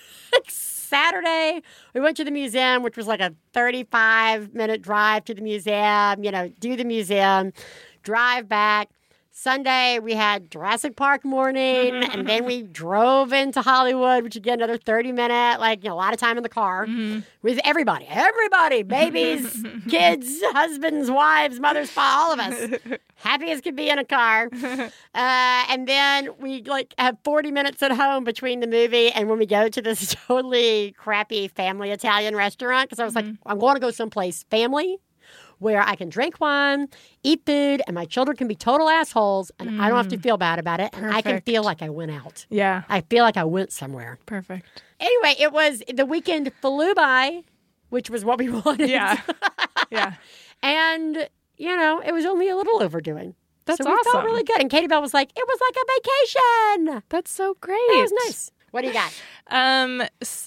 Saturday, we went to the museum, which was like a thirty-five minute drive to the museum, you know, do the museum, drive back. Sunday, we had Jurassic Park morning, and then we drove into Hollywood, which again, another thirty minute, like, you know, a lot of time in the car mm-hmm. with everybody, everybody, babies, kids, husbands, wives, mothers, all of us, happy as could be in a car. Uh, and then we like have forty minutes at home between the movie and when we go to this totally crappy family Italian restaurant, because I was mm-hmm. like, I'm going to go someplace family where I can drink wine, eat food, and my children can be total assholes, and mm. I don't have to feel bad about it, and Perfect. I can feel like I went out. Yeah. I feel like I went somewhere. Perfect. Anyway, it was the weekend flew by, which was what we wanted. Yeah. Yeah. And, you know, it was only a little overdoing. That's so we awesome. felt really good. And Katie Bell was like, it was like a vacation. That's so great. It was nice. What do you got? Um,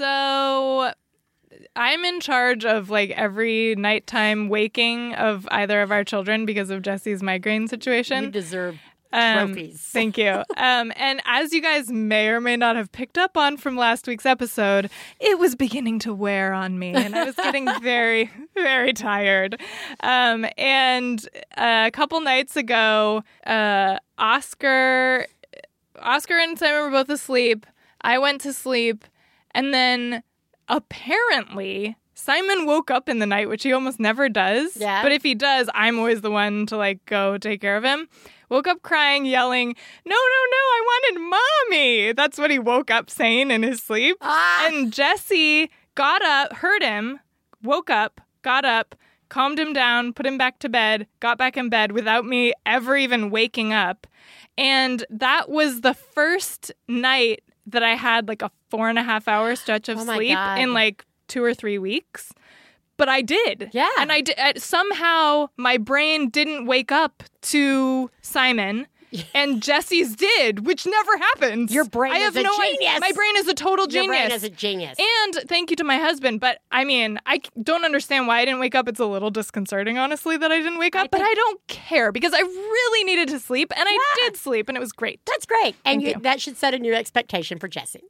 so I'm in charge of like every nighttime waking of either of our children because of Jesse's migraine situation. You deserve um, trophies. Thank you. Um, and as you guys may or may not have picked up on from last week's episode, it was beginning to wear on me, and I was getting very, very tired. Um, and a couple nights ago, uh, Oscar, Oscar and Simon were both asleep. I went to sleep, and then apparently Simon woke up in the night, which he almost never does. Yeah. But if he does, I'm always the one to like go take care of him. Woke up crying, yelling, no, no, no, I wanted mommy. That's what he woke up saying in his sleep. Ah. And Jesse got up, heard him, woke up, got up, calmed him down, put him back to bed, got back in bed without me ever even waking up. And that was the first night that I had like a four and a half hour stretch of Oh my sleep God. in like two or three weeks. But I did. Yeah. And I did. uh, Somehow my brain didn't wake up to Simon. And Jesse's did, which never happens. Your brain I is have a no genius. idea. My brain is a total Your genius. brain is a genius. And thank you to my husband. But I mean, I c- don't understand why I didn't wake up. It's a little disconcerting, honestly, that I didn't wake up. I but think- I don't care because I really needed to sleep. And I Yeah. did sleep, and it was great. That's great. And Thank you, you. that should set a new expectation for Jesse.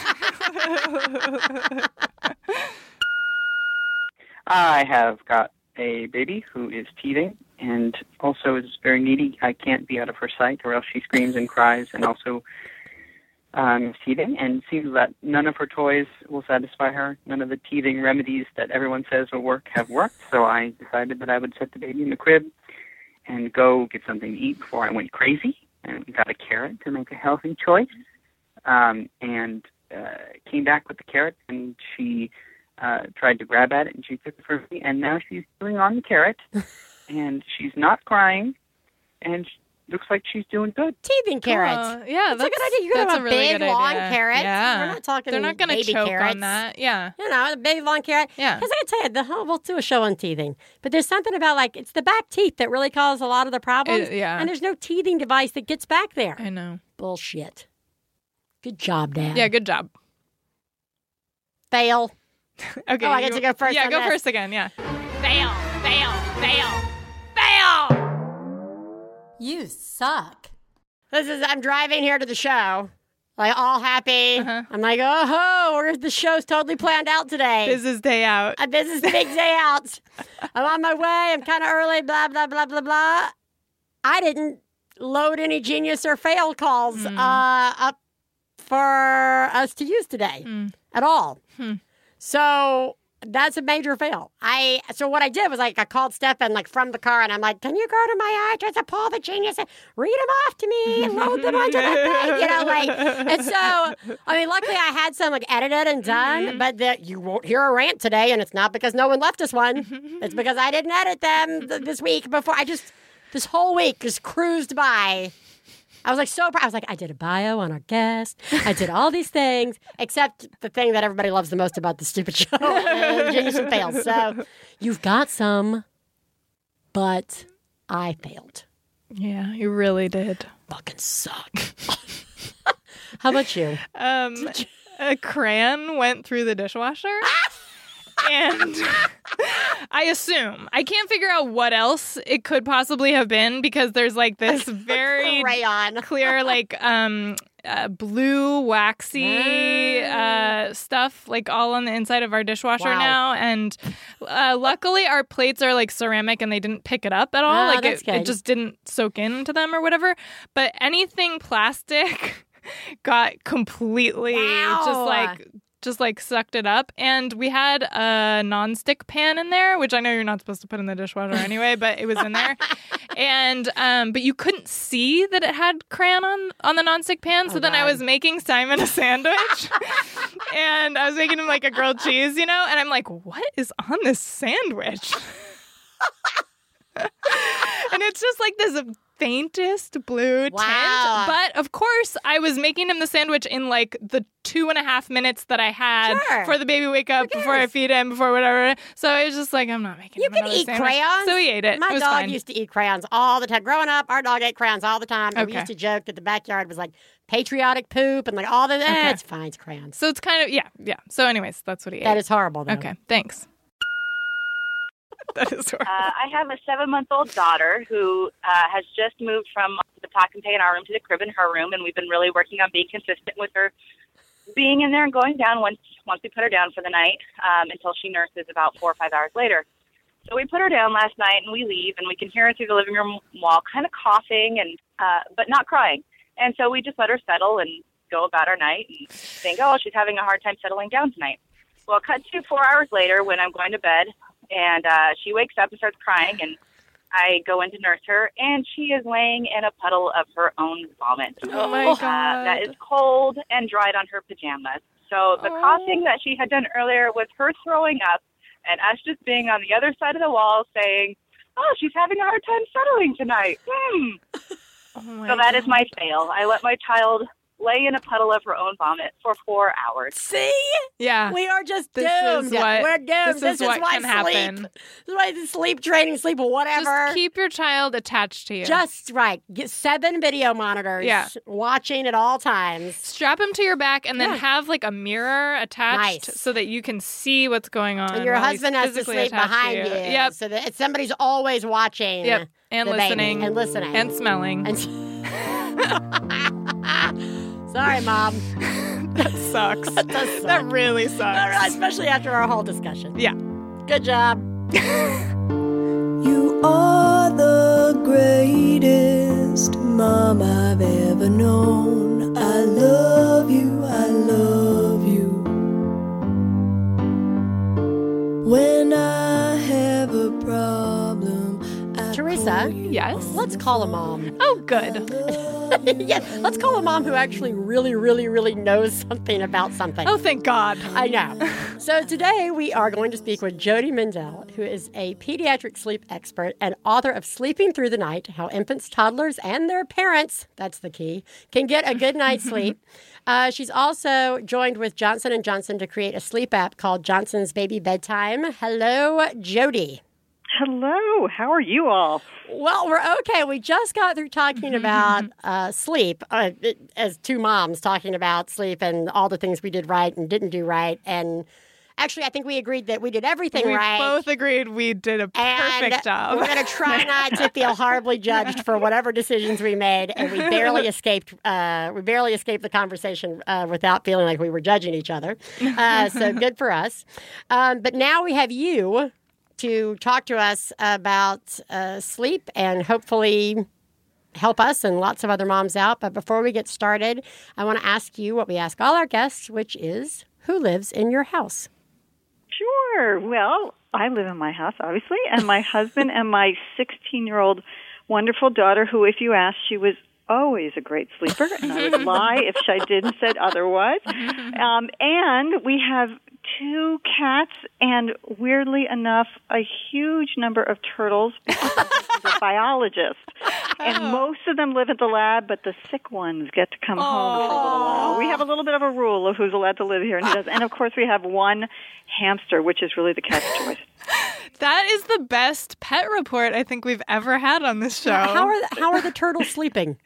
I have got a baby who is teething and also is very needy. I can't be out of her sight or else she screams and cries and also um, is teething. And it seems that none of her toys will satisfy her. None of the teething remedies that everyone says will work have worked. So I decided that I would set the baby in the crib and go get something to eat before I went crazy. And we got a carrot to make a healthy choice. Um, and uh, came back with the carrot, and she uh, tried to grab at it, and she took it from me, and now she's chewing on the carrot, and she's not crying, and she looks like she's doing good. Teething carrots. Uh, yeah, that's, a good idea. You could that's have a a, really big, good long idea. carrot. Yeah. We're not talking They're not going to baby choke carrots. on that. Yeah. You know, a big, long carrot. Yeah. Because I got to tell you, the whole, we'll do a show on teething. But there's something about, like, it's the back teeth that really cause a lot of the problems. It- yeah. And there's no teething device that gets back there. I know. Bullshit. Good job, Dad. Yeah, good job. fail. Okay. Oh, I get you- to go first Yeah, on go this. first again. Yeah. Fail, fail, fail, fail. You suck. This is, I'm driving here to the show, like all happy. Uh-huh. I'm like, oh, we're, the show's totally planned out today. Business day out. Uh, This is the big day out. I'm on my way. I'm kind of early, blah, blah, blah, blah, blah. I didn't load any genius or fail calls Mm. uh, up for us to use today Mm. at all. Hmm. So that's a major fail. I So what I did was like I called Stefan like from the car and I'm like, can you go to my iTunes and pull the genius and read them off to me and load them onto that thing? You know, like, and so, I mean, luckily I had some like edited and done, Mm-hmm. but the, you won't hear a rant today and it's not because no one left us one. It's because I didn't edit them th- this week before. I just, this whole week just cruised by. I was like so proud. I was like, I did a bio on our guest. I did all these things, except the thing that everybody loves the most about the stupid show, uh, Genius and Fails. So you've got some, but I failed. Yeah, you really did. Fucking suck. How about you? Um, a crayon went through the dishwasher. And I assume, I can't figure out what else it could possibly have been because there's like this very Crayon. clear, like um, uh, blue, waxy uh, stuff, like all on the inside of our dishwasher Wow. now. And uh, luckily, our plates are like ceramic and they didn't pick it up at all. Oh, like that's it, good. it just didn't soak into them or whatever. But anything plastic got completely Wow. just like. just like sucked it up. And we had a nonstick pan in there, which I know you're not supposed to put in the dishwasher anyway, but it was in there. And um, but you couldn't see that it had crayon on on the nonstick pan. So Oh, then I God. was making Simon a sandwich, and I was making him like a grilled cheese, you know. And I'm like, what is on this sandwich? And it's just like this faintest blue Wow. tint. But of course, I was making him the sandwich in like the two and a half minutes that I had Sure. for the baby wake up, before I feed him, before whatever. So I was just like, I'm not making You him can another eat sandwich. crayons. So he ate it. My it was dog fine. used to eat crayons all the time. Growing up, our dog ate crayons all the time. And we Okay. used to joke that the backyard was like patriotic poop and like all the, eh, Okay. it's fine, it's crayons. So it's kind of, yeah, yeah. So anyways, that's what he ate. That is horrible, though. Okay, thanks. That is horrible. Uh, I have a seven-month-old daughter who uh, has just moved from the pack and pay in our room to the crib in her room, and we've been really working on being consistent with her being in there and going down once once we put her down for the night um, until she nurses about four or five hours later. So we put her down last night, and we leave, and we can hear her through the living room wall kind of coughing, and uh, but not crying. And so we just let her settle and go about our night and think, oh, she's having a hard time settling down tonight. Well, cut to four hours later when I'm going to bed, and uh, she wakes up and starts crying, and I go in to nurse her, and she is laying in a puddle of her own vomit. Oh my Uh, god. that is cold and dried on her pajamas. So the Oh. coughing that she had done earlier was her throwing up, and us just being on the other side of the wall saying, oh, she's having a hard time settling tonight. Hmm. Oh my So that God. is my fail. I let my child lay in a puddle of her own vomit for four hours. See? Yeah. We are just This doomed. is what- We're doomed. this is what why can sleep. happen. This is why the sleep training, sleep whatever. Just keep your child attached to you. Just right. Get seven video monitors. Yeah. Watching at all times. strap him to your back and then Yeah. have like a mirror attached Nice. so that you can see what's going on. And your while he's husband has to physically sleep attached to behind you. Yep. So that somebody's always watching. Yep. And the baby listening. and listening. And smelling. And Sorry, Mom. That sucks. That does suck. That really sucks. Especially after our whole discussion. Yeah. Good job. You are the greatest mom I've ever known. I love you, I love you. When I have a problem, I Teresa, call you Yes. let's call a mom. Oh, good. Yeah, let's call a mom who actually really, really, really knows something about something. Oh, thank God. I know. So today we are going to speak with Jody Mendel, who is a pediatric sleep expert and author of Sleeping Through the Night, How Infants, Toddlers, and Their Parents, that's the key, can get a good night's sleep. Uh, she's also joined with Johnson and Johnson to create a sleep app called Johnson's Baby Bedtime. Hello, Jody. Hello. How are you all? Well, we're okay. We just got through talking about uh, sleep, uh, it, as two moms talking about sleep and all the things we did right and didn't do right. And actually, I think we agreed that we did everything we right. We both agreed we did a perfect and job. We're going to try not to feel horribly judged for whatever decisions we made, and we barely escaped. Uh, we barely escaped the conversation uh, without feeling like we were judging each other. Uh, so good for us. Um, but now we have you to talk to us about uh, sleep and hopefully help us and lots of other moms out. But before we get started, I want to ask you what we ask all our guests, which is, who lives in your house? Sure. Well, I live in my house, obviously, and my husband and my sixteen-year-old wonderful daughter, who, if you asked, she was always a great sleeper, and I would lie if I didn't said otherwise. Um, and we have two cats, and weirdly enough, a huge number of turtles. Because he's a biologist, and Oh. most of them live at the lab, but the sick ones get to come home for a little while. We have a little bit of a rule of who's allowed to live here, and who doesn't. And of course, we have one hamster, which is really the cat's choice. That is the best pet report I think we've ever had on this show. How are the, how are the turtles sleeping?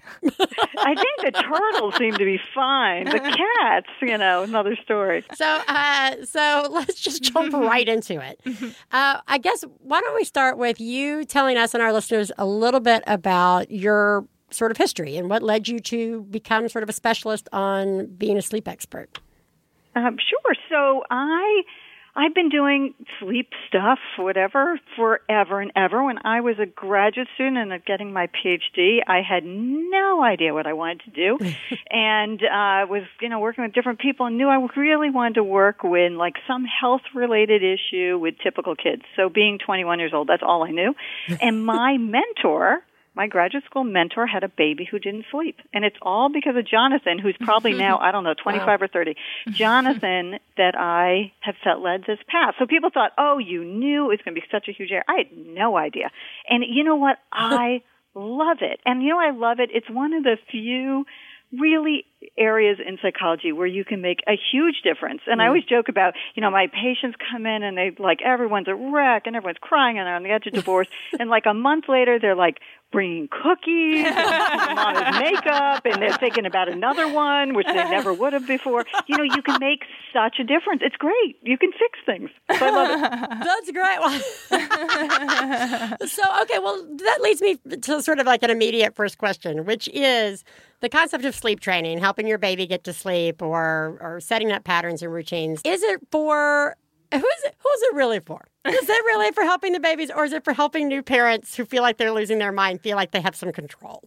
I think the turtles seem to be fine. The cats, you know, another story. So, uh, so let's just jump right into it. Uh, I guess why don't we start with you telling us and our listeners a little bit about your sort of history and what led you to become sort of a specialist on being a sleep expert. Um, sure. So I. I've been doing sleep stuff, whatever, forever and ever. When I was a graduate student and getting my P H D, I had no idea what I wanted to do, and I uh, was, you know, working with different people and knew I really wanted to work with like some health-related issue with typical kids. So being twenty-one years old, that's all I knew. And my mentor, my graduate school mentor, had a baby who didn't sleep. And it's all because of Jonathan, who's probably now, I don't know, twenty-five wow. or thirty. Jonathan, that I have felt led this path. So people thought, oh, you knew it was going to be such a huge area. I had no idea. And you know what? I love it. And you know I love it? It's one of the few really areas in psychology where you can make a huge difference. And mm. I always joke about, you know, my patients come in and they like, everyone's a wreck and everyone's crying and they're on the edge of divorce. And like a month later, they're like bringing cookies and on his makeup, and they're thinking about another one, which they never would have before. You know, you can make such a difference. It's great. You can fix things. So I love it. That's great. So, okay, well, that leads me to sort of like an immediate first question, which is the concept of sleep training, helping your baby get to sleep or or setting up patterns and routines. Is it for, who's it, who's it really for? Is it really for helping the babies, or is it for helping new parents who feel like they're losing their mind, feel like they have some control?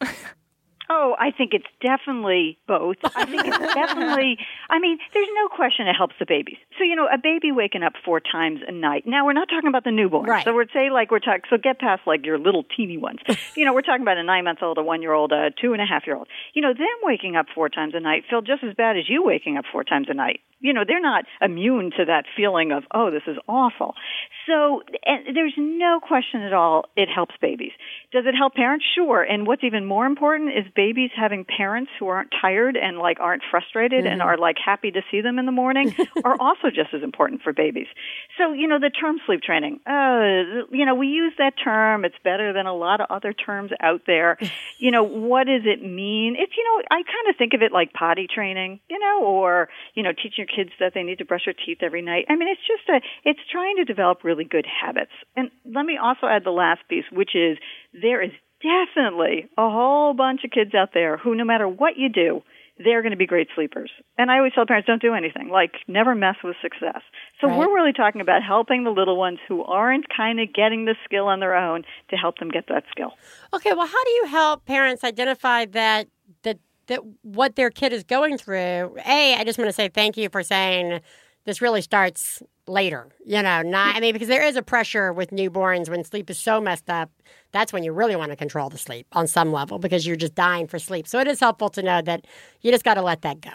Oh, I think it's definitely both. I think it's definitely, I mean, there's no question it helps the babies. So, you know, a baby waking up four times a night. Now, we're not talking about the newborns. Right. So we're say like we're talking, so get past like your little teeny ones. You know, we're talking about a nine-month-old, a one-year-old, a two-and-a-half-year-old. You know, them waking up four times a night feel just as bad as you waking up four times a night. You know, they're not immune to that feeling of, oh, this is awful. So and there's no question at all it helps babies. Does it help parents? Sure. And what's even more important is babies having parents who aren't tired and like aren't frustrated mm-hmm. and are like happy to see them in the morning are also just as important for babies. So, you know, the term sleep training, uh, you know, we use that term. It's better than a lot of other terms out there. You know, what does it mean? It's, you know, I kind of think of it like potty training, you know, or, you know, teaching your kids that they need to brush their teeth every night. I mean, it's just a, it's trying to develop really good habits. And let me also add the last piece, which is there is definitely a whole bunch of kids out there who, no matter what you do, they're going to be great sleepers. And I always tell parents, don't do anything. Like, never mess with success. So right. we're really talking about helping the little ones who aren't kind of getting the skill on their own to help them get that skill. Okay, well, how do you help parents identify that that that what their kid is going through? A, I just want to say thank you for saying this really starts later, you know, not, I mean, because there is a pressure with newborns when sleep is so messed up. That's when you really want to control the sleep on some level because you're just dying for sleep. So it is helpful to know that you just got to let that go.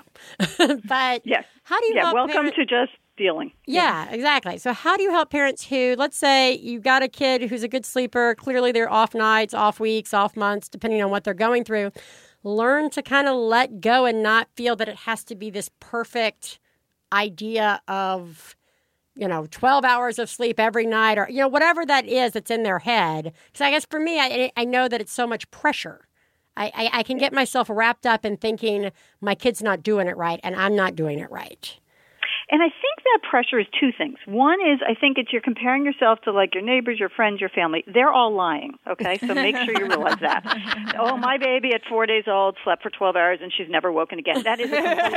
But yes. how do you yeah, help welcome parents? to just dealing. Yeah, yeah, exactly. So how do you help parents who, let's say you got a kid who's a good sleeper, clearly they're off nights, off weeks, off months, depending on what they're going through, learn to kind of let go and not feel that it has to be this perfect idea of you know, twelve hours of sleep every night or, you know, whatever that is that's in their head. Because I guess for me, I, I know that it's so much pressure. I, I, I can get myself wrapped up in thinking my kid's not doing it right and I'm not doing it right. And I think that pressure is two things. One is I think it's you're comparing yourself to like your neighbors, your friends, your family. They're all lying, okay? So make sure you realize that. Oh, my baby at four days old slept for twelve hours and she's never woken again. That is a complete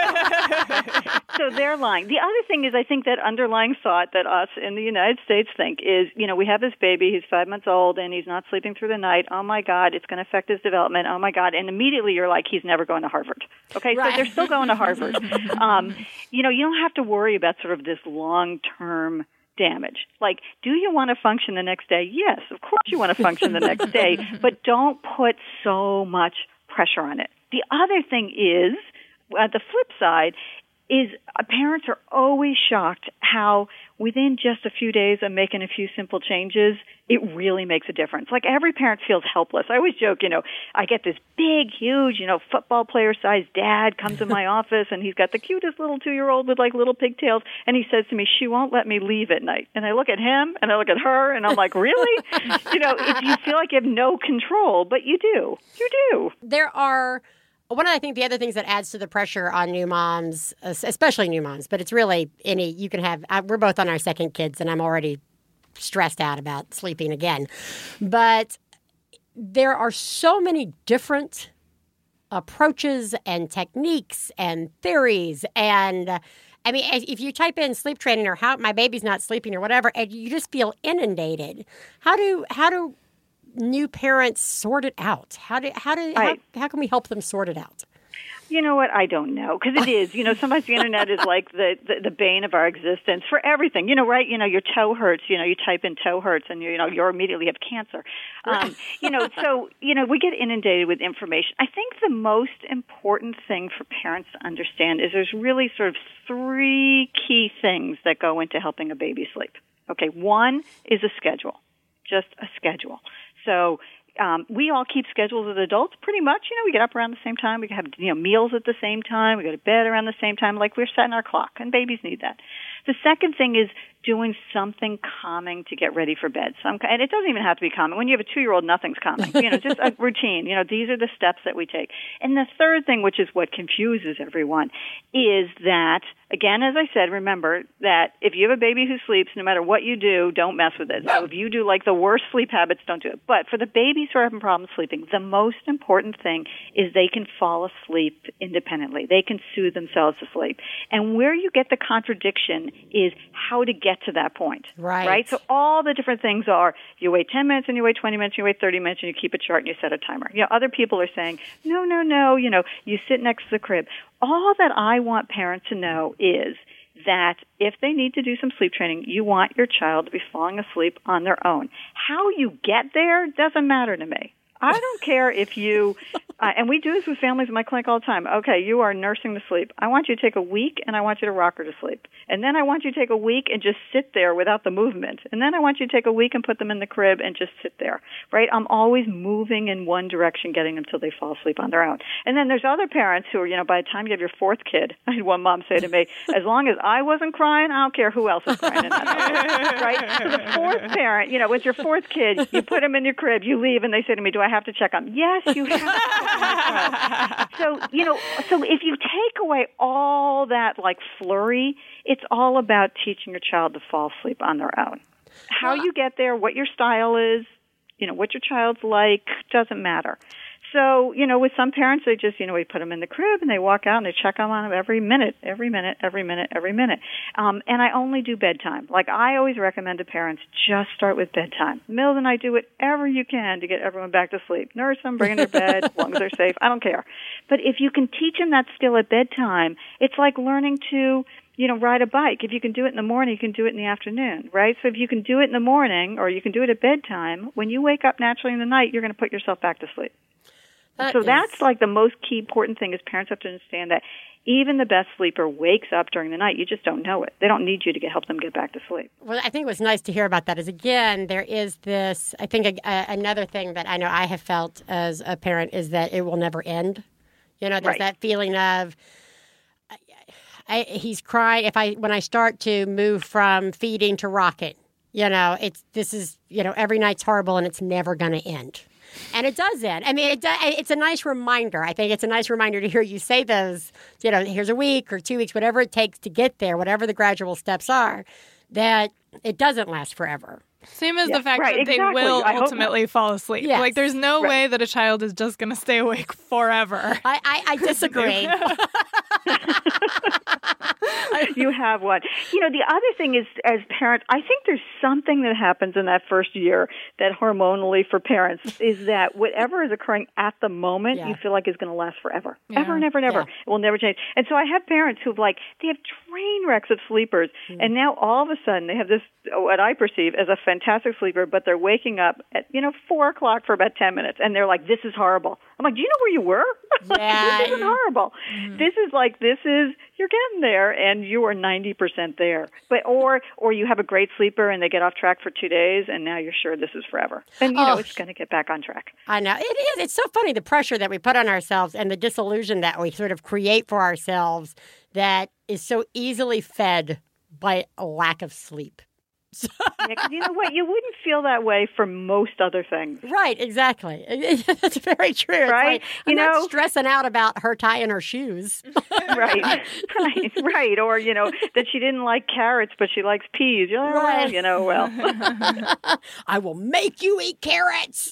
lie. So they're lying. The other thing is I think that underlying thought that us in the United States think is, you know, we have this baby, he's five months old and he's not sleeping through the night. Oh, my God, it's going to affect his development. Oh, my God. And immediately you're like, he's never going to Harvard. Okay, right. So they're still going to Harvard. Um, you know, you don't have to worry worry about sort of this long-term damage. Like, do you want to function the next day? Yes, of course you want to function the next day, but don't put so much pressure on it. The other thing is, uh, the flip side, is uh, parents are always shocked how within just a few days of making a few simple changes, it really makes a difference. Like every parent feels helpless. I always joke, you know, I get this big, huge, you know, football player-sized dad comes in my office and he's got the cutest little two-year-old with like little pigtails and he says to me, she won't let me leave at night. And I look at him and I look at her and I'm like, really? You know, if you feel like you have no control, but you do. You do. There are... One of, I think, the other things that adds to the pressure on new moms, especially new moms, but it's really any, you can have, I, we're both on our second kids, and I'm already stressed out about sleeping again. But there are so many different approaches and techniques and theories. And, I mean, if you type in sleep training or how my baby's not sleeping or whatever, and you just feel inundated. How do, how do, new parents sort it out? How do how do how, how can we help them sort it out? You know what? I don't know, because it is. You know, sometimes the internet is like the, the the bane of our existence for everything. You know, right? You know, your toe hurts. You know, you type in toe hurts, and you, you know, you immediately have cancer. Um, you know, so you know, we get inundated with information. I think the most important thing for parents to understand is there's really sort of three key things that go into helping a baby sleep. Okay, one is a schedule, just a schedule. So um, we all keep schedules as adults pretty much. You know, we get up around the same time. We have, you know, meals at the same time. We go to bed around the same time, like we're setting our clock, and babies need that. The second thing is doing something calming to get ready for bed. Some, and it doesn't even have to be calming. When you have a two-year-old, nothing's calming. You know, just a routine. You know, these are the steps that we take. And the third thing, which is what confuses everyone, is that, again, as I said, remember that if you have a baby who sleeps, no matter what you do, don't mess with it. So if you do like the worst sleep habits, don't do it. But for the babies who are having problems sleeping, the most important thing is they can fall asleep independently. They can soothe themselves to sleep. And where you get the contradiction is how to get to that point. Right. Right? So all the different things are you wait ten minutes and you wait twenty minutes, you wait thirty minutes and you keep a chart and you set a timer. You know, other people are saying, no, no, no, you know, you sit next to the crib. All that I want parents to know is that if they need to do some sleep training, you want your child to be falling asleep on their own. How you get there doesn't matter to me. I don't care if you, uh, and we do this with families in my clinic all the time. Okay, you are nursing to sleep. I want you to take a week and I want you to rock her to sleep. And then I want you to take a week and just sit there without the movement. And then I want you to take a week and put them in the crib and just sit there, right? I'm always moving in one direction, getting them till they fall asleep on their own. And then there's other parents who are, you know, by the time you have your fourth kid, I had one mom say to me, as long as I wasn't crying, I don't care who else is crying in that house, right? So the fourth parent, you know, with your fourth kid, you put them in your crib, you leave, and they say to me, do I have to check on them? Yes, you have to. So, you know, so if you take away all that, like, flurry, it's all about teaching your child to fall asleep on their own. How you get there, what your style is, you know, what your child's like, doesn't matter. So, you know, with some parents, they just, you know, we put them in the crib and they walk out and they check on them every minute, every minute, every minute, every minute. Um, and I only do bedtime. Like I always recommend to parents, just start with bedtime. Mill and I do whatever you can to get everyone back to sleep. Nurse them, bring them to bed, as long as they're safe. I don't care. But if you can teach them that skill at bedtime, it's like learning to, you know, ride a bike. If you can do it in the morning, you can do it in the afternoon, right? So if you can do it in the morning or you can do it at bedtime, when you wake up naturally in the night, you're going to put yourself back to sleep. That so is... that's like the most key important thing is parents have to understand that even the best sleeper wakes up during the night. You just don't know it. They don't need you to get, help them get back to sleep. Well, I think what's nice to hear about that is, again, there is this, I think a, a, another thing that I know I have felt as a parent is that it will never end. You know, there's right. that feeling of, I, he's crying if I when I start to move from feeding to rocking. You know, it's this is you know every night's horrible and it's never going to end, and it does end. I mean, it do, it's a nice reminder. I think it's a nice reminder to hear you say those. You know, here's a week or two weeks, whatever it takes to get there, whatever the gradual steps are. That it doesn't last forever. Same as Yeah, the fact right, that exactly. they will I hope ultimately fall asleep. Yes. Like, there's no Right. way that a child is just going to stay awake forever. I, I, I disagree. You have one. You know, the other thing is, as parents, I think there's something that happens in that first year that hormonally for parents is that whatever is occurring at the moment, Yeah. you feel like is going to last forever. Yeah. Ever and ever and ever. Yeah. It will never change. And so I have parents who've like, they have train wrecks of sleepers. Mm. And now all of a sudden they have this, what I perceive as a fantastic sleeper, but they're waking up at, you know, four o'clock for about ten minutes. And they're like, this is horrible. I'm like, do you know where you were? Like, Yeah. this isn't horrible. Mm-hmm. This is like, this is, you're getting there and you are ninety percent there. But, or, or you have a great sleeper and they get off track for two days and now you're sure this is forever. And, you know, Oh. it's going to get back on track. I know. It is. It's so funny, the pressure that we put on ourselves and the disillusion that we sort of create for ourselves that is so easily fed by a lack of sleep. Yeah, 'cause you know what? You wouldn't feel that way for most other things. Right, exactly. That's very true. It's Right? like, I'm You not know- stressing out about her tying her shoes. Right, right, right. Or, you know, that she didn't like carrots, but she likes peas. You're like, well, Right. you know, well. I will make you eat carrots.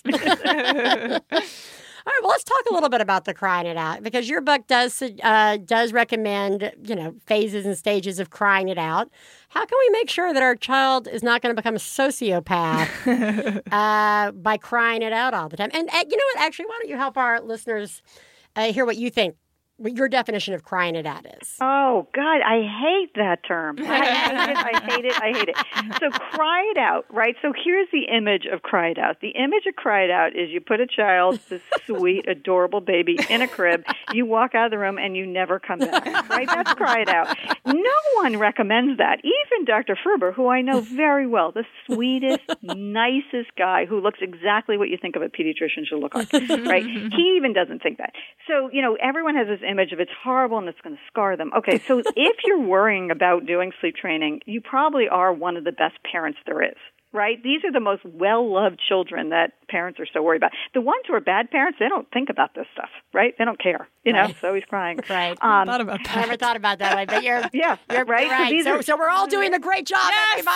All right, well, let's talk a little bit about the crying it out, because your book does uh, does recommend, you know, phases and stages of crying it out. How can we make sure that our child is not going to become a sociopath uh, by crying it out all the time? And uh, you know what? Actually, why don't you help our listeners uh, hear what you think, what your definition of crying it out is? Oh, God, I hate that term. I hate it, I hate it, I hate it. So cry it out, right? So here's the image of cry it out. The image of cry it out is you put a child, this sweet, adorable baby, in a crib, you walk out of the room, and you never come back, right? That's cry it out. No one recommends that. Even Doctor Ferber, who I know very well, the sweetest, nicest guy who looks exactly what you think of a pediatrician should look like, right? He even doesn't think that. So, you know, everyone has this image of it's horrible and it's going to scar them. Okay, so if you're worrying about doing sleep training, you probably are one of the best parents there is, right? These are the most well-loved children that parents are so worried about. The ones who are bad parents, they don't think about this stuff, right? They don't care, you know, Right. so he's crying. Right. Um, thought about I never that. thought about that way, but you're yeah, you're right? right. So these So, are- so we're all doing a great job,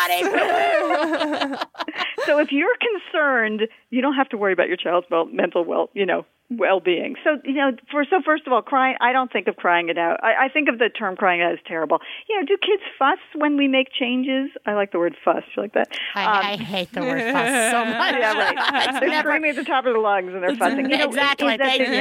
everybody. So if you're concerned, you don't have to worry about your child's well, mental well, you know, well-being. So, you know, for, so first of all, crying, I don't think of crying it out. I, I think of the term crying it out as terrible. You know, do kids fuss when we make changes? I like the word fuss. You like that? I, Um, I hate the word fuss so much. yeah, right. They're never- screaming at the top of their lungs and they're fussing. You know, Exactly. is that Thank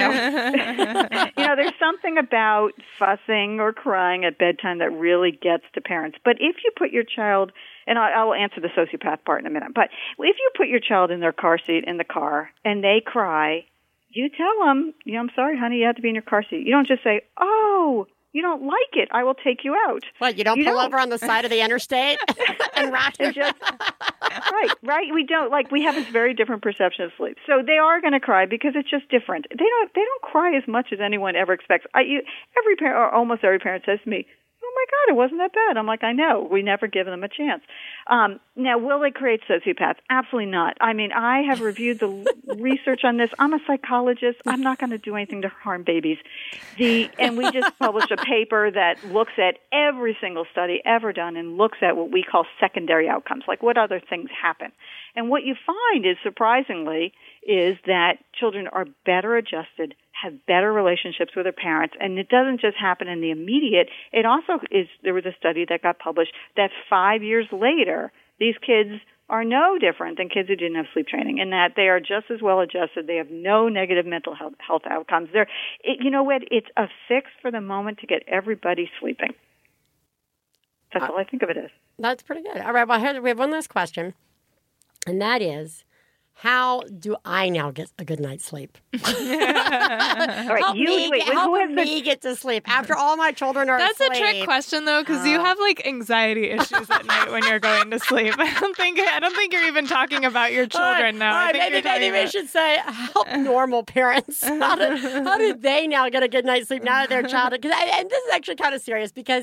the- you know, there's something about fussing or crying at bedtime that really gets to parents. But if you put your child, and I, I will answer the sociopath part in a minute, but if you put your child in their car seat in the car and they cry, you tell them, you know, I'm sorry, honey, you have to be in your car seat. You don't just say, oh, you don't like it, I will take you out. What, you don't You pull don't. over on the side of the interstate and rock your And just, right, right. We don't like we have a very different perception of sleep. So they are going to cry because it's just different. They don't they don't cry as much as anyone ever expects. I you, every parent or almost every parent says to me, "Oh my God, it wasn't that bad." I'm like, I know. We never give them a chance. Um, now, will they create sociopaths? Absolutely not. I mean, I have reviewed the research on this. I'm a psychologist. I'm not going to do anything to harm babies. The and we just published a paper that looks at every single study ever done and looks at what we call secondary outcomes, like what other things happen. And what you find is, surprisingly, is that children are better adjusted, have better relationships with their parents, and it doesn't just happen in the immediate. It also is, there was a study that got published that five years later, these kids are no different than kids who didn't have sleep training, in that they are just as well adjusted. They have no negative mental health, health outcomes. They're, it, you know what? It's a fix for the moment to get everybody sleeping. That's all I think of it as. That's pretty good. All right, well, here, we have one last question, and that is, how do I now get a good night's sleep? All right, help you me, wait. get, wait help who has me the, get to sleep after all my children are That's asleep. a trick question though, because you Uh. have like anxiety issues at night when you're going to sleep. I don't think I don't think you're even talking about your All right, children now. all I right, think maybe, you're talking maybe we about- should say help normal parents. How do, how do they now get a good night's sleep now that their child? Because and this is actually kind of serious because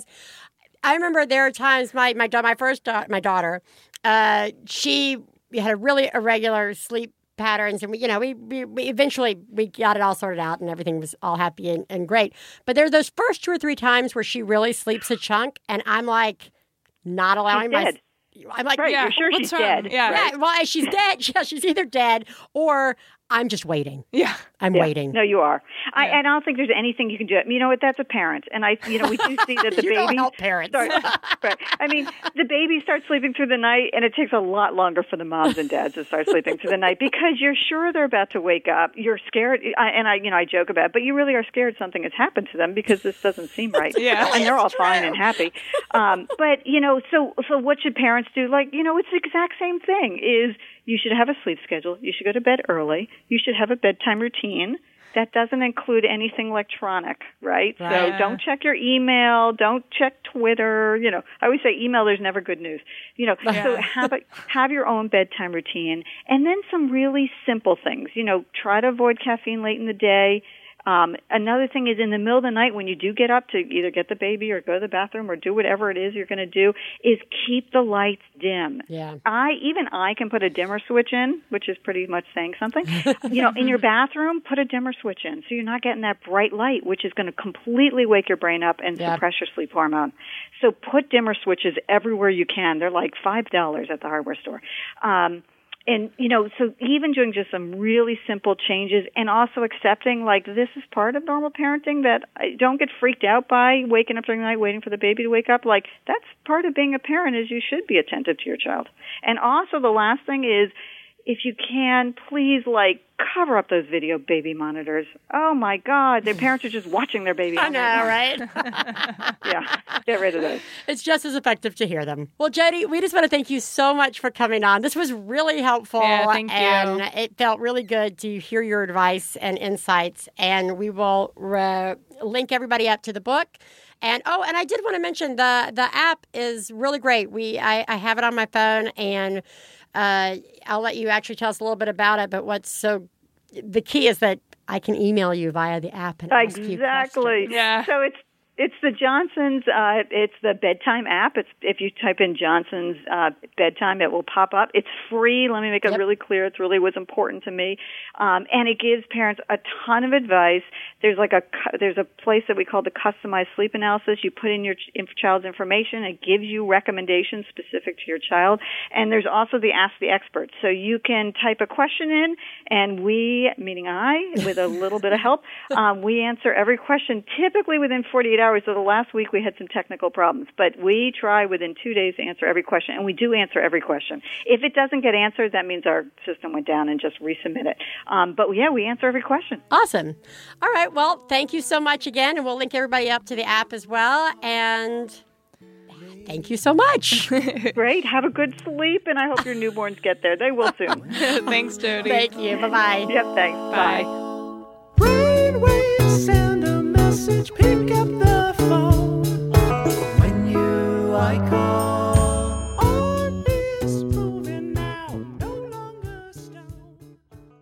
I remember there are times my my da- my first da- my daughter, uh, she had a really irregular sleep patterns, and we you know we, we we eventually we got it all sorted out and everything was all happy and, and great. But there are those first two or three times where she really sleeps a chunk, and I'm like not allowing She's my. dead. I'm like, Right, Yeah, you're sure what's she's wrong? dead. Yeah. right. Well, she's dead. Yeah, she's either dead or I'm just waiting. Yeah. I'm Yeah. waiting. No, you are. I, Yeah. and I don't think there's anything you can do. You know what? That's a parent, and I, you know, we do see that the you baby. don't help parents. Sorry. Right. I mean, the baby starts sleeping through the night, and it takes a lot longer for the moms and dads to start sleeping through the night because you're sure they're about to wake up. You're scared, I, and I, you know, I joke about it, but you really are scared something has happened to them because this doesn't seem right. Yeah. and they're all It's fine true. and happy. Um, but you know, so so what should parents do? Like, you know, it's the exact same thing. Is you should have a sleep schedule. You should go to bed early. You should have a bedtime routine. That doesn't include anything electronic, right? Right. So don't check your email. Don't check Twitter. You know, I always say email, there's never good news. You know, so Yeah. have a, have your own bedtime routine. And then some really simple things. You know, try to avoid caffeine late in the day. Um, another thing is in the middle of the night when you do get up to either get the baby or go to the bathroom or do whatever it is you're going to do, is keep the lights dim. Yeah. I even I can put a dimmer switch in, which is pretty much saying something. You know, in your bathroom, put a dimmer switch in so you're not getting that bright light, which is going to completely wake your brain up and Yeah. suppress your sleep hormone. So put dimmer switches everywhere you can. They're like five dollars at the hardware store. Um, And, you know, so even doing just some really simple changes and also accepting, like, this is part of normal parenting, that I don't get freaked out by waking up during the night waiting for the baby to wake up. Like, that's part of being a parent, is you should be attentive to your child. And also the last thing is, if you can, please, like, cover up those video baby monitors. Oh, my God. Their parents are just watching their baby. I all know, night long. right? Yeah, get rid of those. It's just as effective to hear them. Well, Jody, we just want to thank you so much for coming on. This was really helpful. Yeah, thank you. And it felt really good to hear your advice and insights. And we will re- link everybody up to the book. And oh, and I did want to mention the the app is really great. We I, I have it on my phone, and uh, I'll let you actually tell us a little bit about it. But what's so the key is that I can email you via the app and ask you Exactly. questions. Yeah. So it's it's the Johnson's. Uh, it's the bedtime app. It's if you type in Johnson's uh, bedtime, it will pop up. It's free. Let me make it Yep. really clear. It's really was important to me, um, and it gives parents a ton of advice. There's like a cu- there's a place that we call the customized sleep analysis. You put in your ch- inf- child's information. It gives you recommendations specific to your child. And there's also the Ask the Expert. So you can type a question in, and we, meaning I, with a little bit of help, um, we answer every question typically within forty-eight hours. So the last week we had some technical problems, but we try within two days to answer every question, and we do answer every question. If it doesn't get answered, that means our system went down, and just resubmit it. Um, but yeah, we answer every question. Awesome. All right. Well, thank you so much again. And we'll link everybody up to the app as well. And thank you so much. Great. Have a good sleep, and I hope your newborns get there. They will soon. Thanks, Jody. Thank you. Bye-bye. Yep, thanks. Bye. Brainwaves send a message, pick up the phone. When you I call, on is moving now, no longer stone.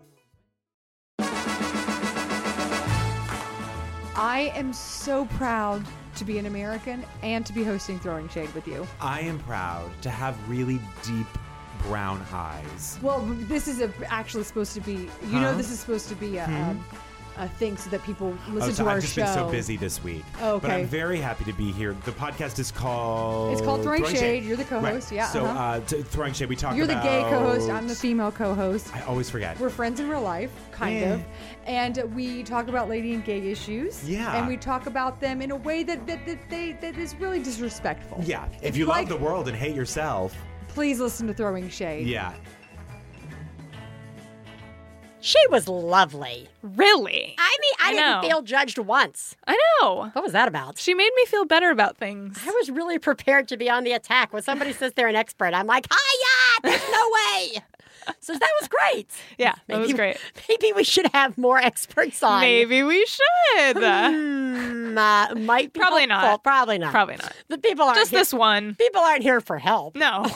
I am so proud to be an American and to be hosting Throwing Shade with you. I am proud to have really deep brown eyes. Well, this is a, actually supposed to be, you Huh? know, this is supposed to be a, Hmm? um, a thing so that people listen Oh, so to our I've just show. been so busy this week. Oh, But I'm okay. very happy to be here. The podcast is called... It's called Throwing Shade. You're the co-host. Right. Yeah, So, uh-huh. uh, t- Throwing Shade, we talk You're about... the gay co-host. I'm the female co-host. I always forget. We're friends in real life, kind Yeah. of. And we talk about lady and gay issues. Yeah. And we talk about them in a way that, that, that, they, that is really disrespectful. Yeah. If, If you you love like- the world and hate yourself, Please listen to Throwing Shade. yeah. She was lovely. Really? I mean, I, I didn't know. feel judged once. I know. What was that about? She made me feel better about things. I was really prepared to be on the attack. When somebody says they're an expert, I'm like, hiya! There's no way. So that was great. Yeah, that was great. Maybe we should have more experts on. Maybe we should. Hmm, uh, might be Probably helpful. not. Probably not. Probably not. The people aren't Just here- this one. People aren't here for help. No.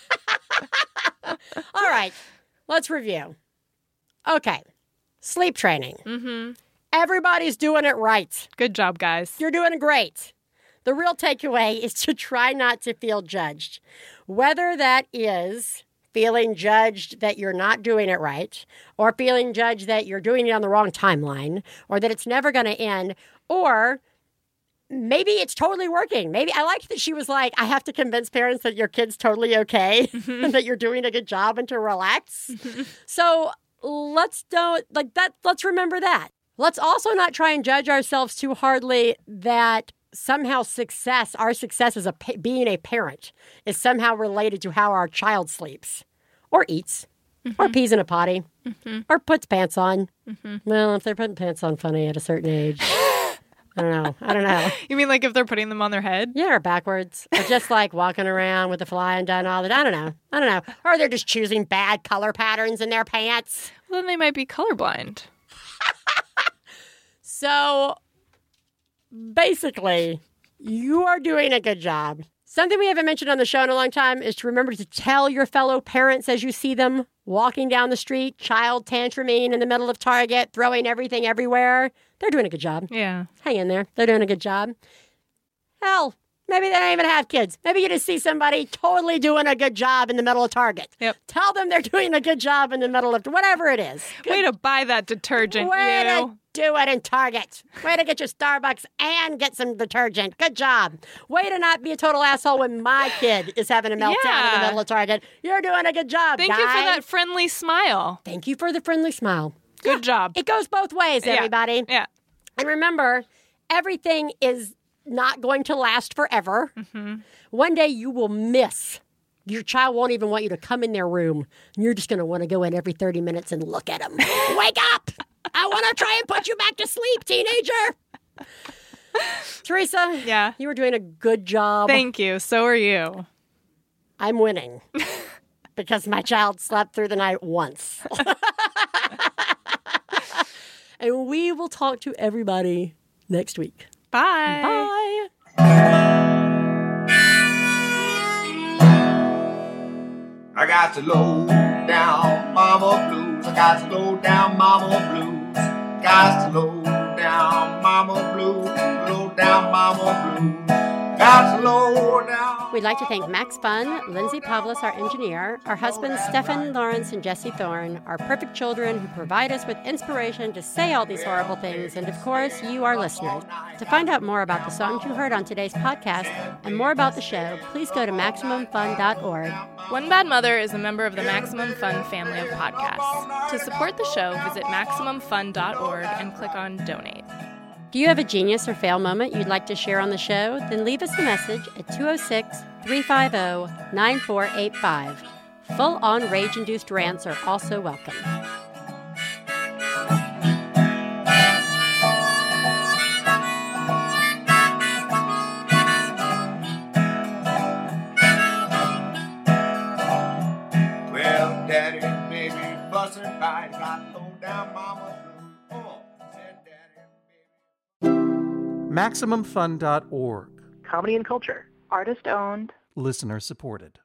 All right, let's review. Okay, sleep training. Mm-hmm. Everybody's doing it right. Good job, guys. You're doing great. The real takeaway is to try not to feel judged. Whether that is feeling judged that you're not doing it right, or feeling judged that you're doing it on the wrong timeline, or that it's never going to end, or maybe it's totally working. Maybe I liked that she was like, I have to convince parents that your kid's totally okay and that you're doing a good job and to relax. So let's don't like that. Let's remember that. Let's also not try and judge ourselves too hardly that somehow success, our success as a pa- being a parent, is somehow related to how our child sleeps or eats mm-hmm. or pees in a potty mm-hmm. or puts pants on. Mm-hmm. Well, if they're putting pants on funny at a certain age. I don't know. I don't know. You mean like if they're putting them on their head? Yeah, or backwards. Or just like walking around with the fly undone all the time. I don't know. I don't know. Or they're just choosing bad color patterns in their pants. Well, then they might be colorblind. So basically, you are doing a good job. Something we haven't mentioned on the show in a long time is to remember to tell your fellow parents as you see them walking down the street, child tantruming in the middle of Target, throwing everything everywhere. They're doing a good job. Yeah. Hang in there. They're doing a good job. Hell, maybe they don't even have kids. Maybe you just see somebody totally doing a good job in the middle of Target. Yep. Tell them they're doing a good job in the middle of whatever it is. Good. Way to buy that detergent, Way you. to do it in Target. Way to get your Starbucks and get some detergent. Good job. Way to not be a total asshole when my kid is having a meltdown Yeah. in the middle of Target. You're doing a good job, Thank guys. you for that friendly smile. Thank you for the friendly smile. Good job. It goes both ways, Yeah. everybody. Yeah. And remember, everything is not going to last forever. Mm-hmm. One day you will miss. Your child won't even want you to come in their room. And you're just going to want to go in every thirty minutes and look at them. Wake up! I want to try and put you back to sleep, teenager. Teresa, Yeah. you were doing a good job. Thank you. So are you. I'm winning because my child slept through the night once. And we will talk to everybody next week. Bye. Bye. I got to low down mama blues. I got to low down mama blues. Got to low down mama blues. Low down mama blues. Got to low down. We'd like to thank Max Fun, Lindsay Pavlis, our engineer, our husbands Stefan Lawrence and Jesse Thorne, our perfect children who provide us with inspiration to say all these horrible things, and of course, you, our listeners. To find out more about the songs you heard on today's podcast and more about the show, please go to Maximum Fun dot org. One Bad Mother is a member of the Maximum Fun family of podcasts. To support the show, visit Maximum Fun dot org and click on Donate. Do you have a genius or fail moment you'd like to share on the show? Then leave us a message at two oh six, three five oh, nine four eight five. Full-on rage-induced rants are also welcome. Well, daddy, baby, busting by. Got to low down mama blues. Oh, said daddy, baby. Maximum Fun dot org. Comedy and culture. Artist owned. Listener supported.